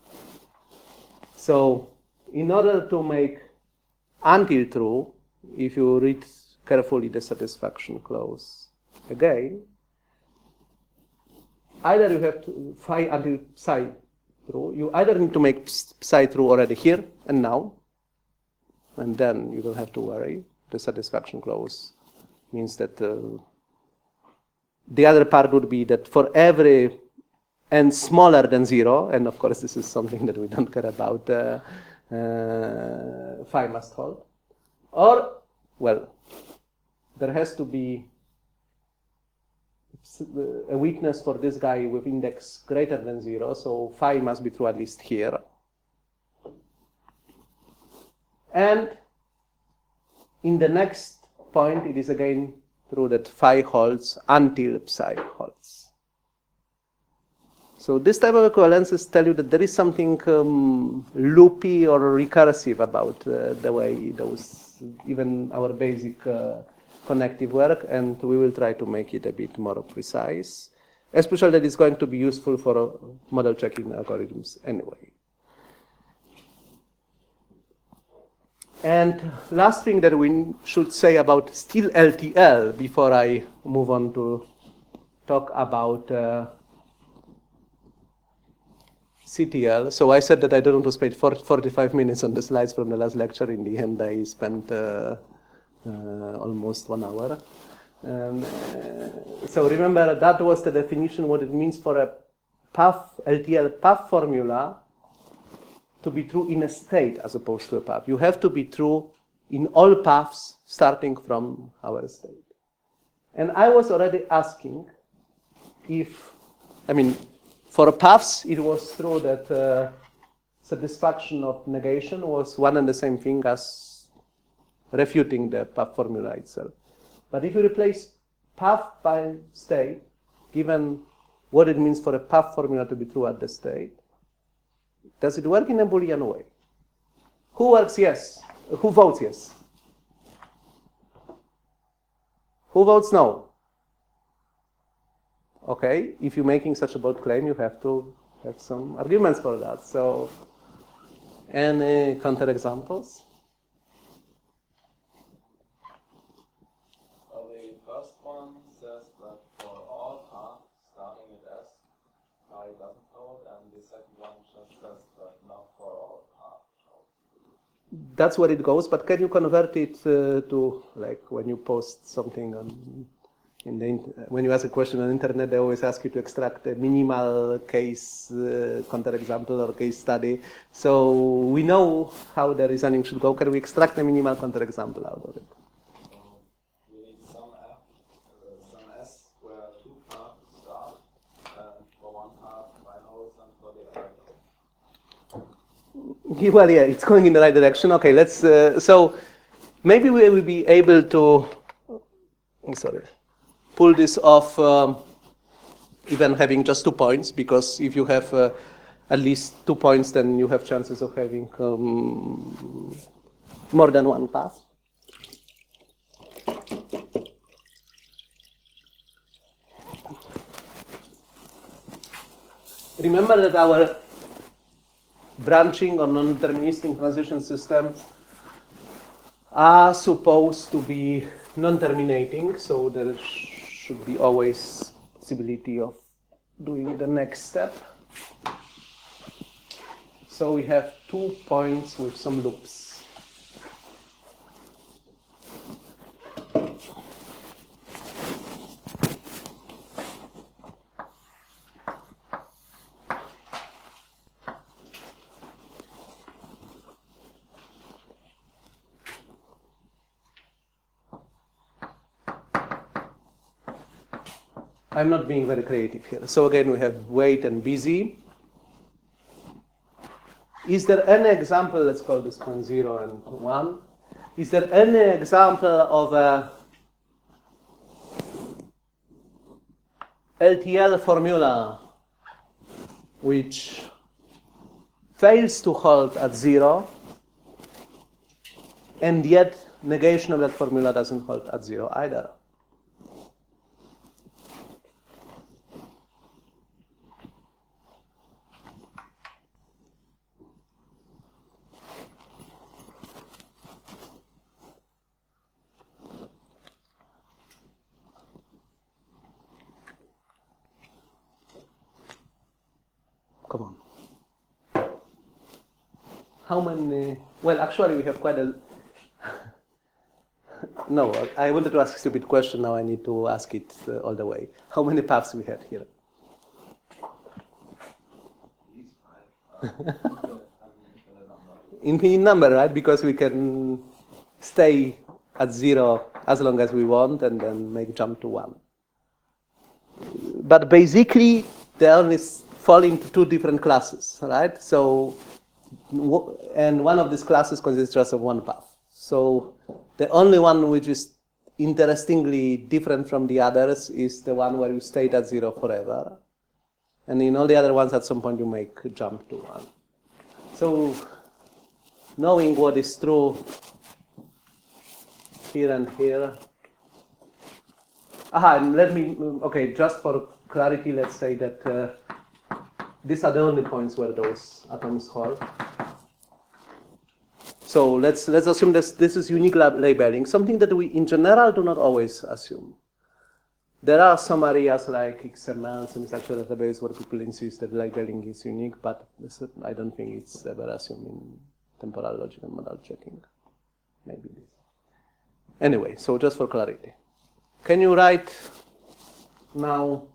So in order to make until true, if you read carefully the satisfaction clause again, either you have to phi until psi true, you either need to make psi true already here and now, and then you don't have to worry. The satisfaction clause means that the other part would be that for every n smaller than 0, and of course this is something that we don't care about, phi must hold. Or, well, there has to be a witness for this guy with index greater than 0, so phi must be true at least here. And in the next point, it is again true that phi holds until psi holds. So this type of equivalences tell you that there is something loopy or recursive about the way those, even our basic connective work, and we will try to make it a bit more precise, especially that it's going to be useful for model checking algorithms anyway. And last thing that we should say about still LTL before I move on to talk about CTL. So I said that I don't want to spend 45 minutes on the slides from the last lecture. In the end, I spent almost 1 hour. So remember, that was the definition, what it means for a path, LTL path formula to be true in a state as opposed to a path. You have to be true in all paths starting from our state. And I was already asking if, for paths, it was true that satisfaction of negation was one and the same thing as refuting the path formula itself. But if you replace path by state, given what it means for a path formula to be true at the state, does it work in a Boolean way? Who works yes? Who votes yes? Who votes no? Okay, if you're making such a bold claim, you have to have some arguments for that. So, any counterexamples? Well, the first one says that for all paths starting at S, phi doesn't hold, and the second one just says that not for all paths. That's where it goes, but can you convert it to, like, when you post something on when you ask a question on the internet, they always ask you to extract a minimal case counterexample or case study. So we know how the reasoning should go. Can we extract a minimal counterexample out of it? So we need some S where two paths start, and for one path phi holds and for the other. Well, yeah, it's going in the right direction. Okay, let's. So maybe we will be able to. Pull this off even having just 2 points, because if you have at least 2 points, then you have chances of having more than one path. Remember that our branching or non-deterministic transition systems are supposed to be non-terminating, so there should be always possibility of doing the next step. So we have 2 points with some loops. I'm not being very creative here. So again, we have wait and busy. Is there any example, let's call this point 0 and 1. Is there any example of a LTL formula which fails to hold at 0, and yet negation of that formula doesn't hold at 0 either? Come on. How many? Well, actually, we have quite a. No, I wanted to ask a stupid question. Now I need to ask it all the way. How many paths we had here? In number, right? Because we can stay at 0 as long as we want, and then make jump to 1. But basically, they only fall into 2 different classes, right? So, and one of these classes consists just of 1 path. So the only one which is interestingly different from the others is the one where you stay at 0 forever. And in all the other ones, at some point you make a jump to 1. So knowing what is true here and here. And let me, okay, just for clarity, let's say that these are the only points where those atoms hold. So let's assume this is unique labeling, something that we in general do not always assume. There are some areas like XML, semi-structured database, where people insist that labeling is unique, but I don't think it's ever assumed in temporal logic and modal checking. Maybe it is. Anyway, so just for clarity. Can you write now?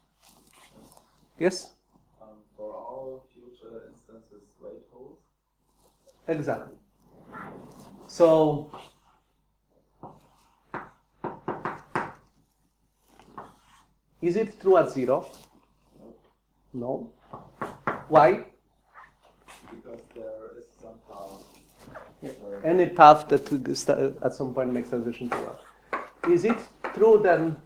Yes? For all future instances, wait holds. Exactly. So is it true at 0? No. Why? Because there is some path. Any path that at some point makes transition to 1. Is it true then?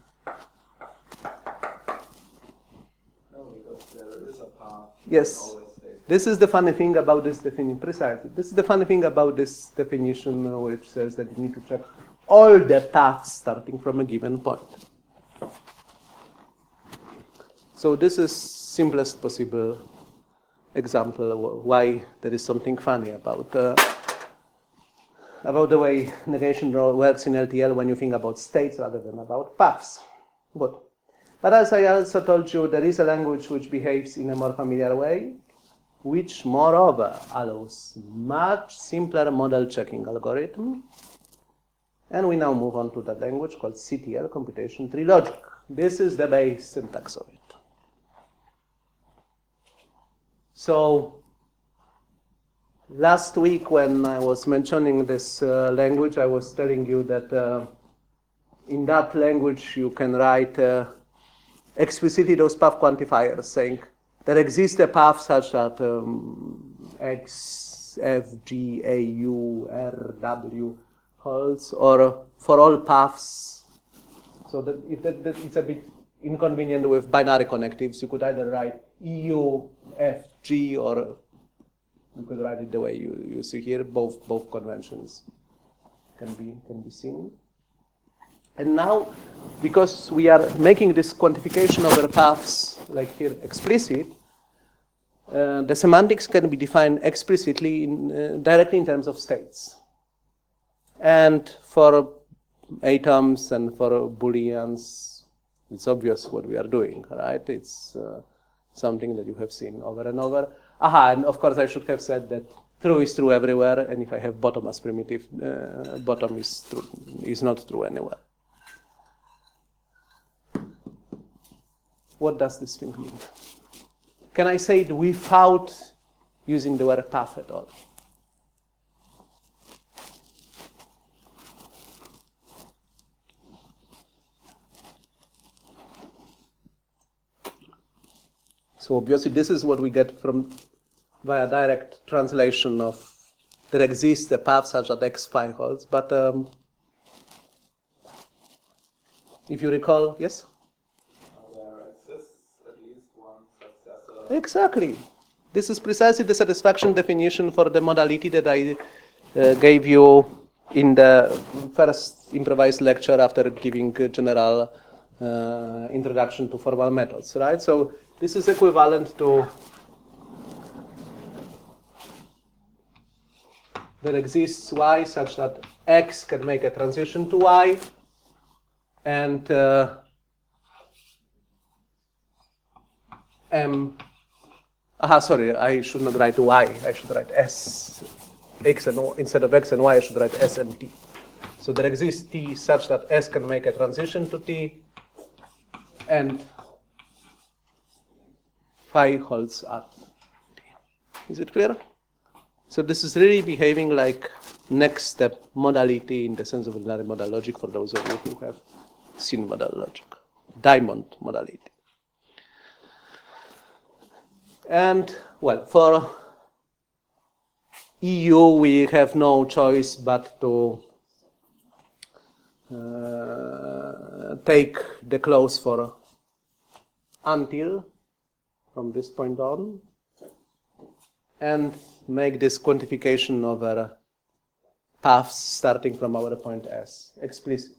No, because there is a path. Yes. Always stays. This is the funny thing about this definition, precisely. This is the funny thing about this definition, which says that you need to check all the paths starting from a given point. So this is simplest possible example why there is something funny about the way negation works in LTL when you think about states rather than about paths. But as I also told you, there is a language which behaves in a more familiar way, which moreover allows much simpler model checking algorithm. And we now move on to that language called CTL, computation tree logic. This is the base syntax of it. So last week when I was mentioning this language, I was telling you that in that language you can write explicitly those path quantifiers, saying there exists a path such that X, F, G, A, U, R, W holds, or for all paths. So that it's a bit inconvenient with binary connectives. You could either write EU, F, G, or you could write it the way you see here. Both conventions can be seen. And now, because we are making this quantification over paths, like here, explicit, the semantics can be defined explicitly directly in terms of states. And for atoms and for booleans, it's obvious what we are doing, right? It's something that you have seen over and over. And of course I should have said that true is true everywhere, and if I have bottom as primitive, bottom is not true anywhere. What does this thing mean? Can I say it without using the word path at all? So obviously this is what we get from via direct translation of there exists a path such that X phi holds, but if you recall, yes? There exists at least one successor. Exactly. This is precisely the satisfaction definition for the modality that I gave you in the first improvised lecture after giving a general introduction to formal methods, right? So this is equivalent to there exists Y such that X can make a transition to Y, and sorry, I should not write Y, I should write S. X and instead of X and Y, I should write S and T. So there exists T such that S can make a transition to T, and phi holds at T. Is it clear? So this is really behaving like next step modality in the sense of ordinary modal logic for those of you who have seen modal logic, diamond modality. And well, for EU we have no choice but to take the clause for until from this point on and make this quantification over paths starting from our point S explicit.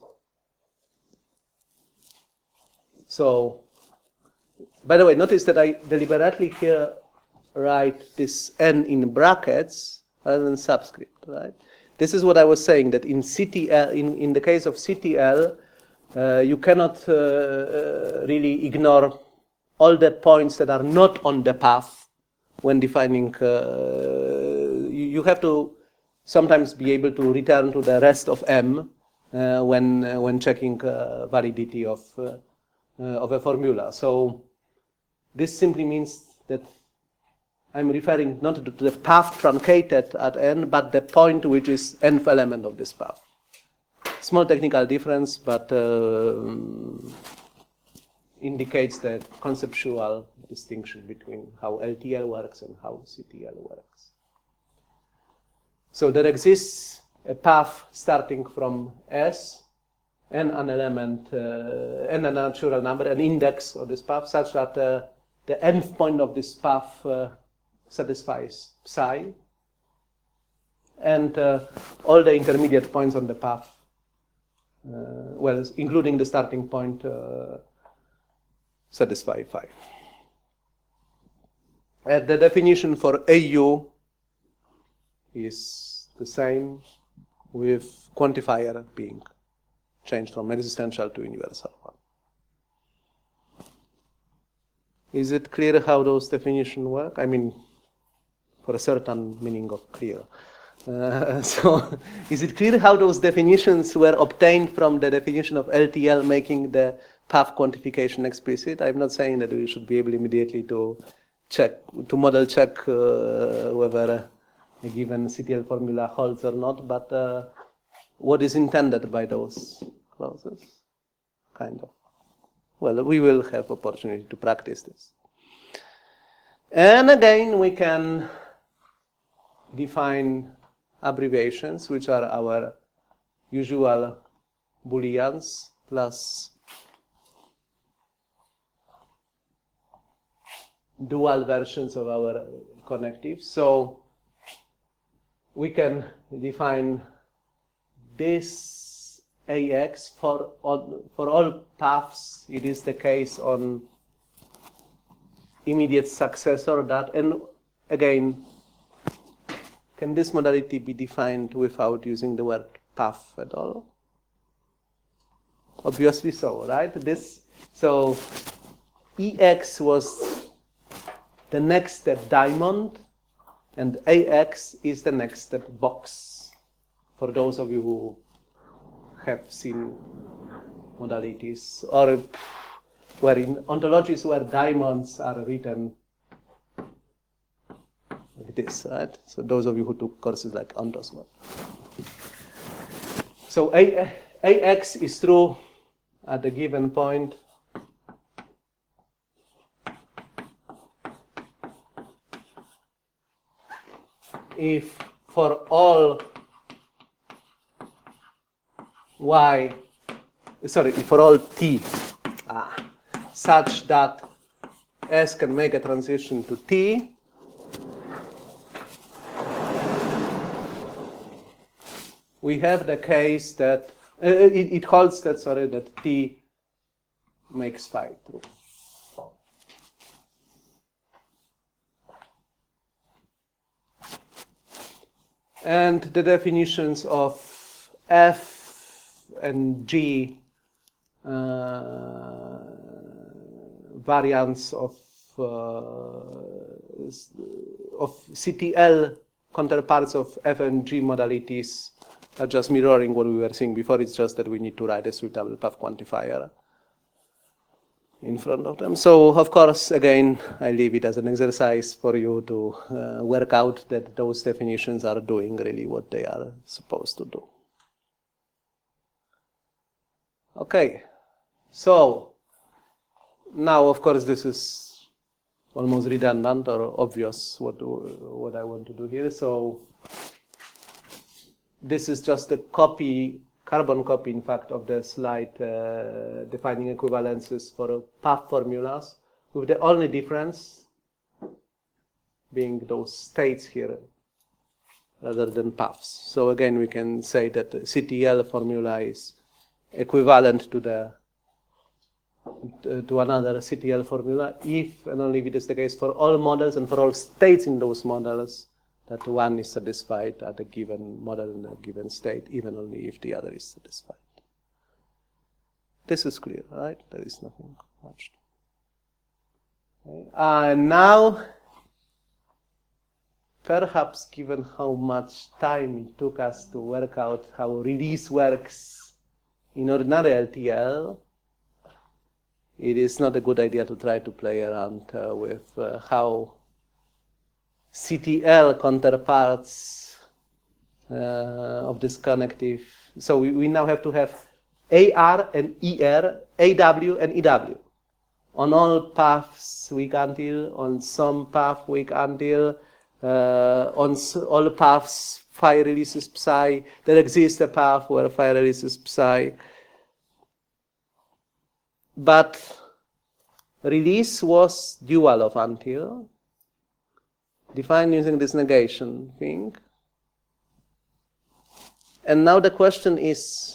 So, by the way, notice that I deliberately here write this n in brackets rather than subscript, right? This is what I was saying, that in CTL, in the case of CTL, you cannot really ignore all the points that are not on the path when defining. You have to sometimes be able to return to the rest of M when checking validity of a formula. So this simply means that I'm referring not to the path truncated at n, but the point which is nth element of this path. Small technical difference, but indicates the conceptual distinction between how LTL works and how CTL works. So there exists a path starting from S and an element, and a natural number, an index of this path, such that the nth point of this path satisfies psi, and all the intermediate points on the path, well, including the starting point, satisfy phi. And the definition for AU is the same, with quantifier being changed from existential to universal one. Is it clear how those definitions work? I mean, for a certain meaning of clear. So, is it clear how those definitions were obtained from the definition of LTL making the path quantification explicit? I'm not saying that we should be able immediately to model check whether a given CTL formula holds or not, but what is intended by those clauses? Kind of. Well, we will have opportunity to practice this. And again, we can define abbreviations, which are our usual Booleans plus dual versions of our connectives. So we can define this AX for all paths. It is the case on immediate successor that, and again, can this modality be defined without using the word path at all? Obviously so, right? So EX was the next step diamond, and AX is the next step box. For those of you who have seen modalities, or where in ontologies where diamonds are written like this, right? So those of you who took courses like Ontos. So AX is true at a given point if for all for all t such that S can make a transition to t, we have the case that it holds that that t makes phi true. And the definitions of F and G variants of CTL counterparts of F and G modalities are just mirroring what we were seeing before. It's just that we need to write a suitable path quantifier. in front of them. So, of course, again, I leave it as an exercise for you to work out that those definitions are doing really what they are supposed to do. Okay, so now, of course, this is almost redundant or obvious what I want to do here. So this is just a copy, carbon copy, in fact, of the slide defining equivalences for path formulas, with the only difference being those states here rather than paths. So again, we can say that the CTL formula is equivalent to another CTL formula if and only if it is the case for all models and for all states in those models that one is satisfied at a given model in a given state, even only if the other is satisfied. This is clear, right? There is nothing much. Okay. Now, perhaps given how much time it took us to work out how release works in ordinary LTL, it is not a good idea to try to play around with how CTL counterparts of this connective. So we now have to have AR and ER, AW and EW. On all paths weak until, on some path weak until, on all paths phi releases psi. There exists a path where phi releases psi. But release was dual of until, defined using this negation thing. And now the question is,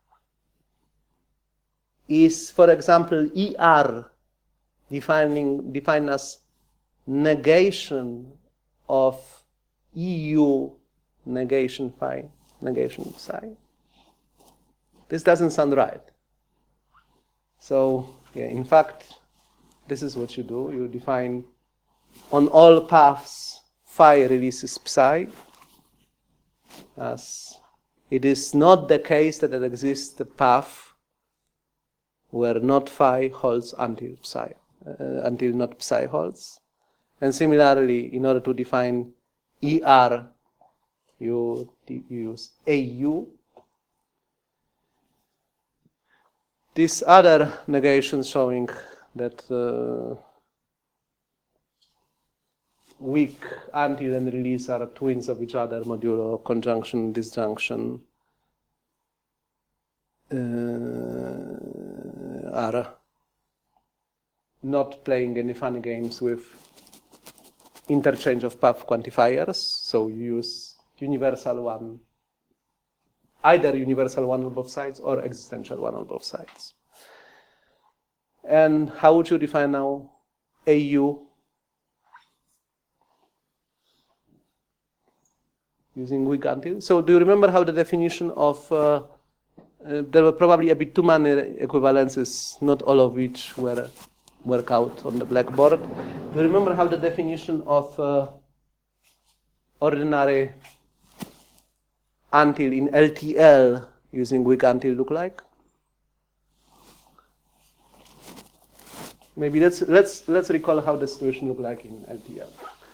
for example, ER defined as negation of EU negation phi, negation psi? This doesn't sound right. So, yeah, in fact, this is what you do. You define on all paths phi releases psi, as it is not the case that there exists a path where not phi holds until psi, until not psi holds. And similarly, in order to define ER, you use AU. This other negation showing that weak until and release are twins of each other, modulo conjunction, disjunction, are not playing any funny games with interchange of path quantifiers. So you use universal one, either universal one on both sides or existential one on both sides. And how would you define now AU? Using weak until. So do you remember how the definition of, there were probably a bit too many equivalences, not all of which were worked out on the blackboard. Do you remember how the definition of ordinary until in LTL using weak until look like? Maybe let's recall how the situation looked like in LTL.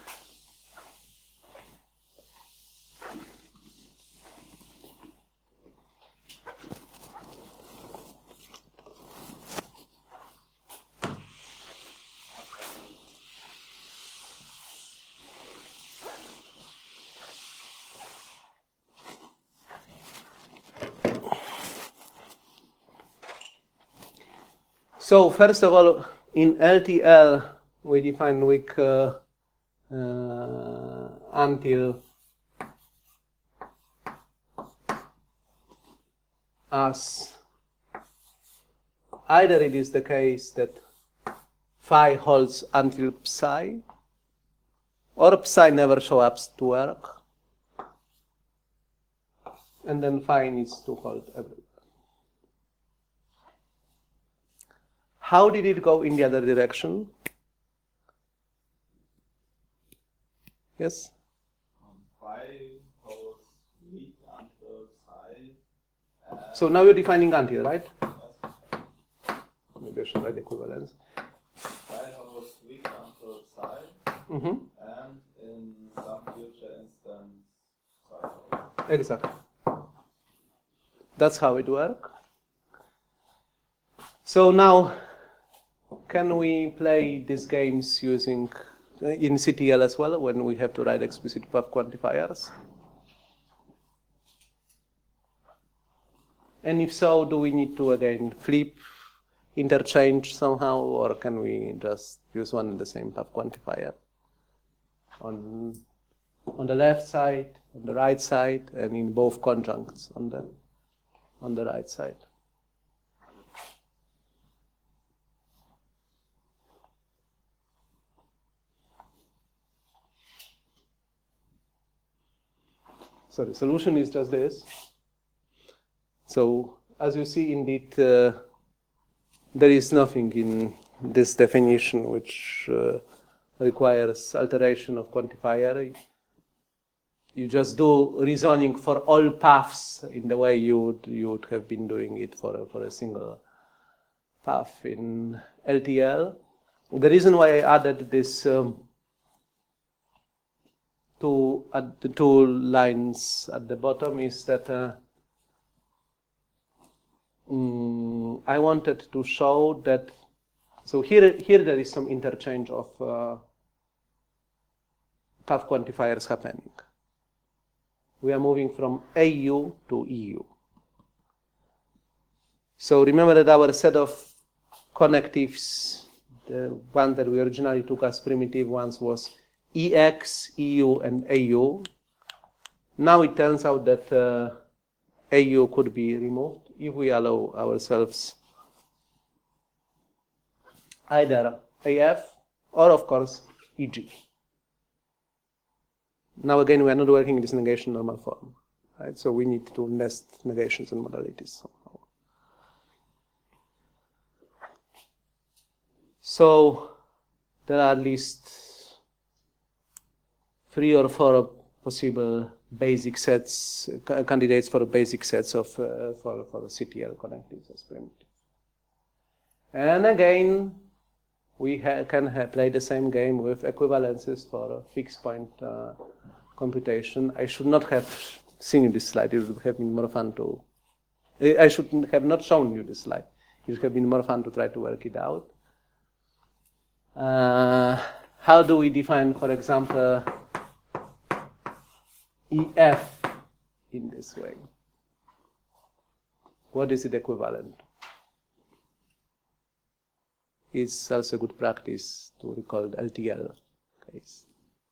So first of all, in LTL, we define weak until as either it is the case that phi holds until psi, or psi never shows up to work, and then phi needs to hold everywhere. How did it go in the other direction? Yes? Phi holds weak until psi. So now you're defining until, right? Maybe I should write equivalence. Psi holds weak until psi, Mm-hmm. and in some future instance, psi holds. Exactly. That's how it works. So now, can we play these games using in CTL as well when we have to write explicit path quantifiers? And if so, do we need to again flip, interchange somehow, or can we just use one and the same path quantifier on the left side, on the right side, and in both conjuncts on the right side? So the solution is just this. So as you see, indeed, there is nothing in this definition which requires alteration of quantifier. You just do reasoning for all paths in the way you would have been doing it for a single path in LTL. The reason why I added this the two lines at the bottom is that I wanted to show that. So here there is some interchange of path quantifiers happening. We are moving from AU to EU. So remember that our set of connectives, the one that we originally took as primitive ones, was EX, EU, and AU. Now it turns out that AU could be removed if we allow ourselves either AF or, of course, EG. Now again, we are not working in this negation normal form, right? So we need to nest negations and modalities somehow. So there are at least 3 or 4 possible basic sets, candidates for basic sets of for CTL connectives as primitive. And again, we can play the same game with equivalences for a fixed point computation. I should not have seen this slide. It would have been more fun to. I should have not shown you this slide. It would have been more fun to try to work it out. How do we define, for example, EF in this way? What is it equivalent to? It's also good practice to recall the LTL case.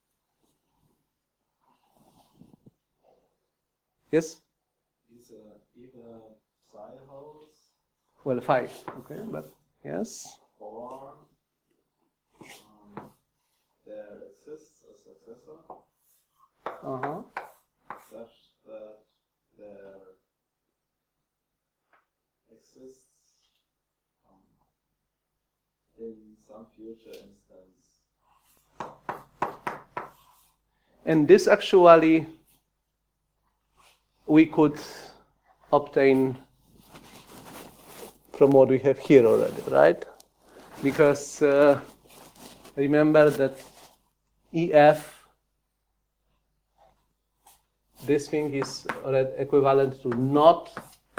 Yes? These either psi holds Well, 5. Okay, but yes. or there exists a successor such that there exists in some future instance. And this actually we could obtain from what we have here already, right? Because remember that EF, this thing is equivalent to not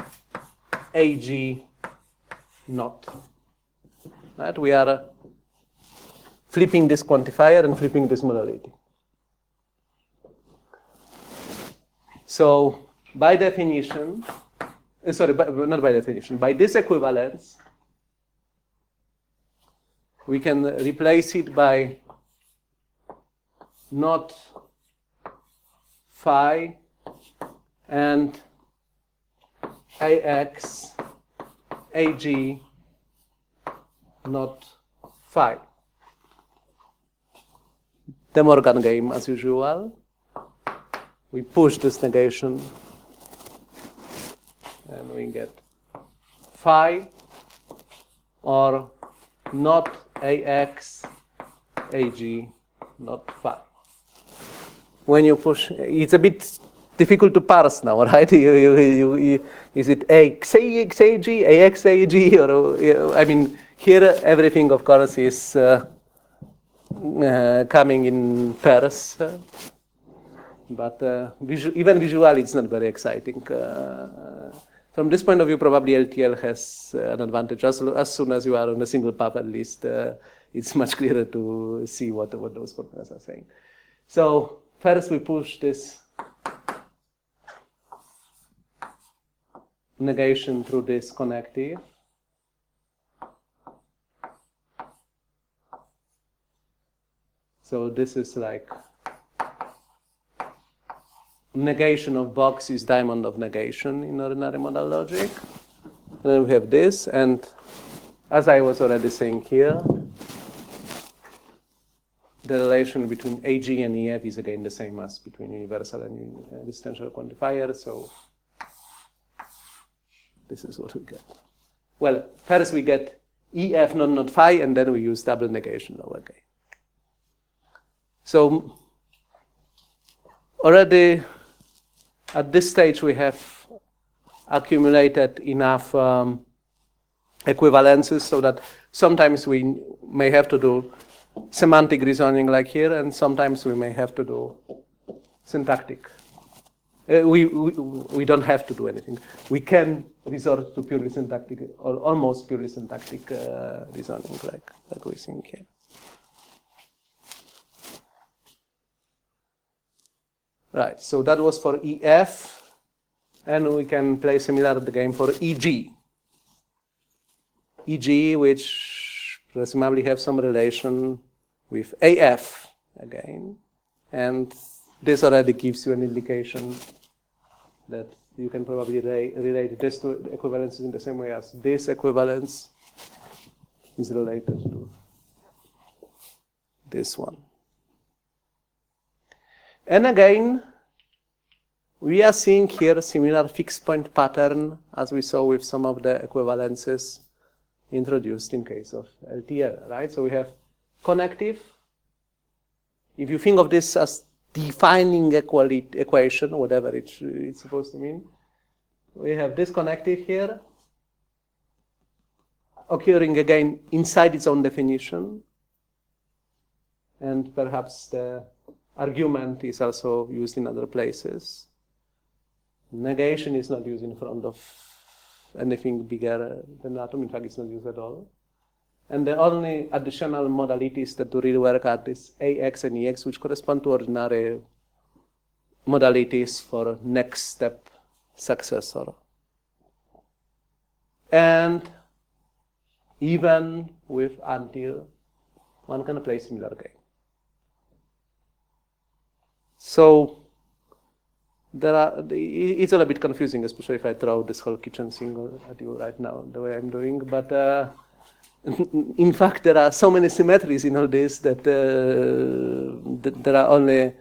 AG not. Right? We are flipping this quantifier and flipping this modality. So by definition, not by definition, by this equivalence, we can replace it by not phi and AX, AG, not phi. De Morgan game as usual. We push this negation and we get phi or not AX, AG, not phi. When you push, it's a bit difficult to parse now, right? Is it AX, AG, AX, AG, or I mean, Here, everything, of course, is coming in pairs. But even visually, it's not very exciting. From this point of view, probably LTL has an advantage. As soon as you are on a single path, at least, it's much clearer to see what those formulas are saying. So first we push this negation through this connective. So this is like negation of box is diamond of negation in ordinary modal logic. And then we have this, and as I was already saying here, the relation between AG and EF is again the same as between universal and existential quantifier, so this is what we get. Well, first we get EF not phi, and then we use double negation over K. So already at this stage we have accumulated enough equivalences so that sometimes we may have to do semantic reasoning like here, and sometimes we may have to do syntactic. We don't have to do anything. We can resort to purely syntactic or almost purely syntactic reasoning like we think here. Right, so that was for EF, and we can play similar the game for EG. EG, which presumably have some relation with AF again, and this already gives you an indication that you can probably relate this to equivalences in the same way as this equivalence is related to this one. And again, we are seeing here a similar fixed point pattern as we saw with some of the equivalences introduced in case of LTL, right? So we have connective. If you think of this as defining equation, whatever it's supposed to mean, we have this connective here occurring again inside its own definition, and perhaps the argument is also used in other places. Negation is not used in front of anything bigger than atom. In fact, it's not used at all. And the only additional modalities that do really work are this AX and EX, which correspond to ordinary modalities for next step successor. And even with until, one can play similar game. So it's all a bit confusing, especially if I throw this whole kitchen sink at you right now, the way I'm doing. But in fact, there are so many symmetries in all this that there are only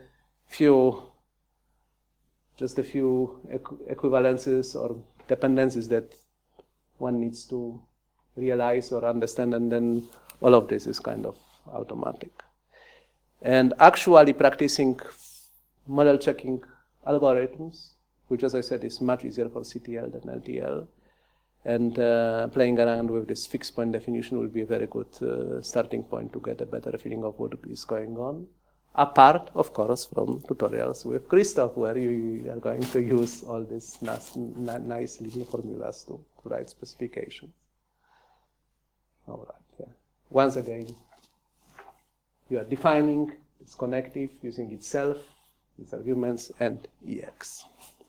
just a few equivalences or dependencies that one needs to realize or understand, and then all of this is kind of automatic. And actually practicing model checking algorithms, which, as I said, is much easier for CTL than LTL, and playing around with this fixed point definition will be a very good starting point to get a better feeling of what is going on. Apart, of course, from tutorials with Christoph, where you are going to use all these nice linear formulas to write specifications. All right. Yeah. Once again, you are defining its connective using itself, its arguments, and EX.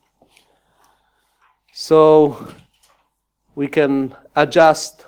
So we can adjust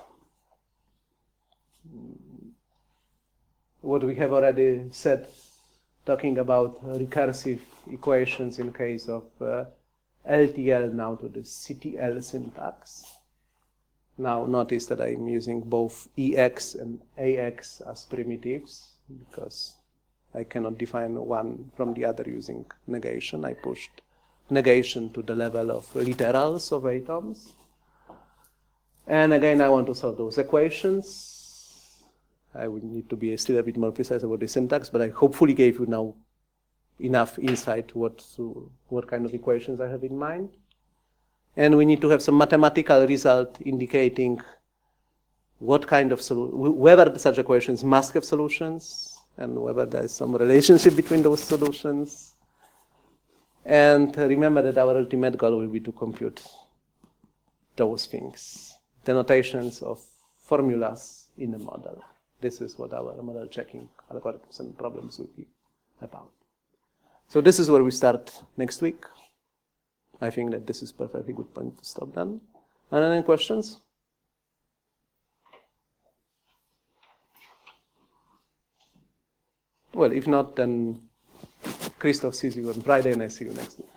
what we have already said, talking about recursive equations in case of LTL now to the CTL syntax. Now notice that I'm using both EX and AX as primitives because I cannot define one from the other using negation. I pushed negation to the level of literals of atoms. And again, I want to solve those equations. I would need to be still a bit more precise about the syntax, but I hopefully gave you now enough insight to what kind of equations I have in mind. And we need to have some mathematical result indicating what kind of whether such equations must have solutions, and whether there is some relationship between those solutions. And remember that our ultimate goal will be to compute those things, the notations of formulas in the model. This is what our model checking algorithms and problems will be about. So this is where we start next week. I think that this is a perfectly good point to stop then. And any questions? Well, if not, then Christoph sees you on Friday and I see you next week.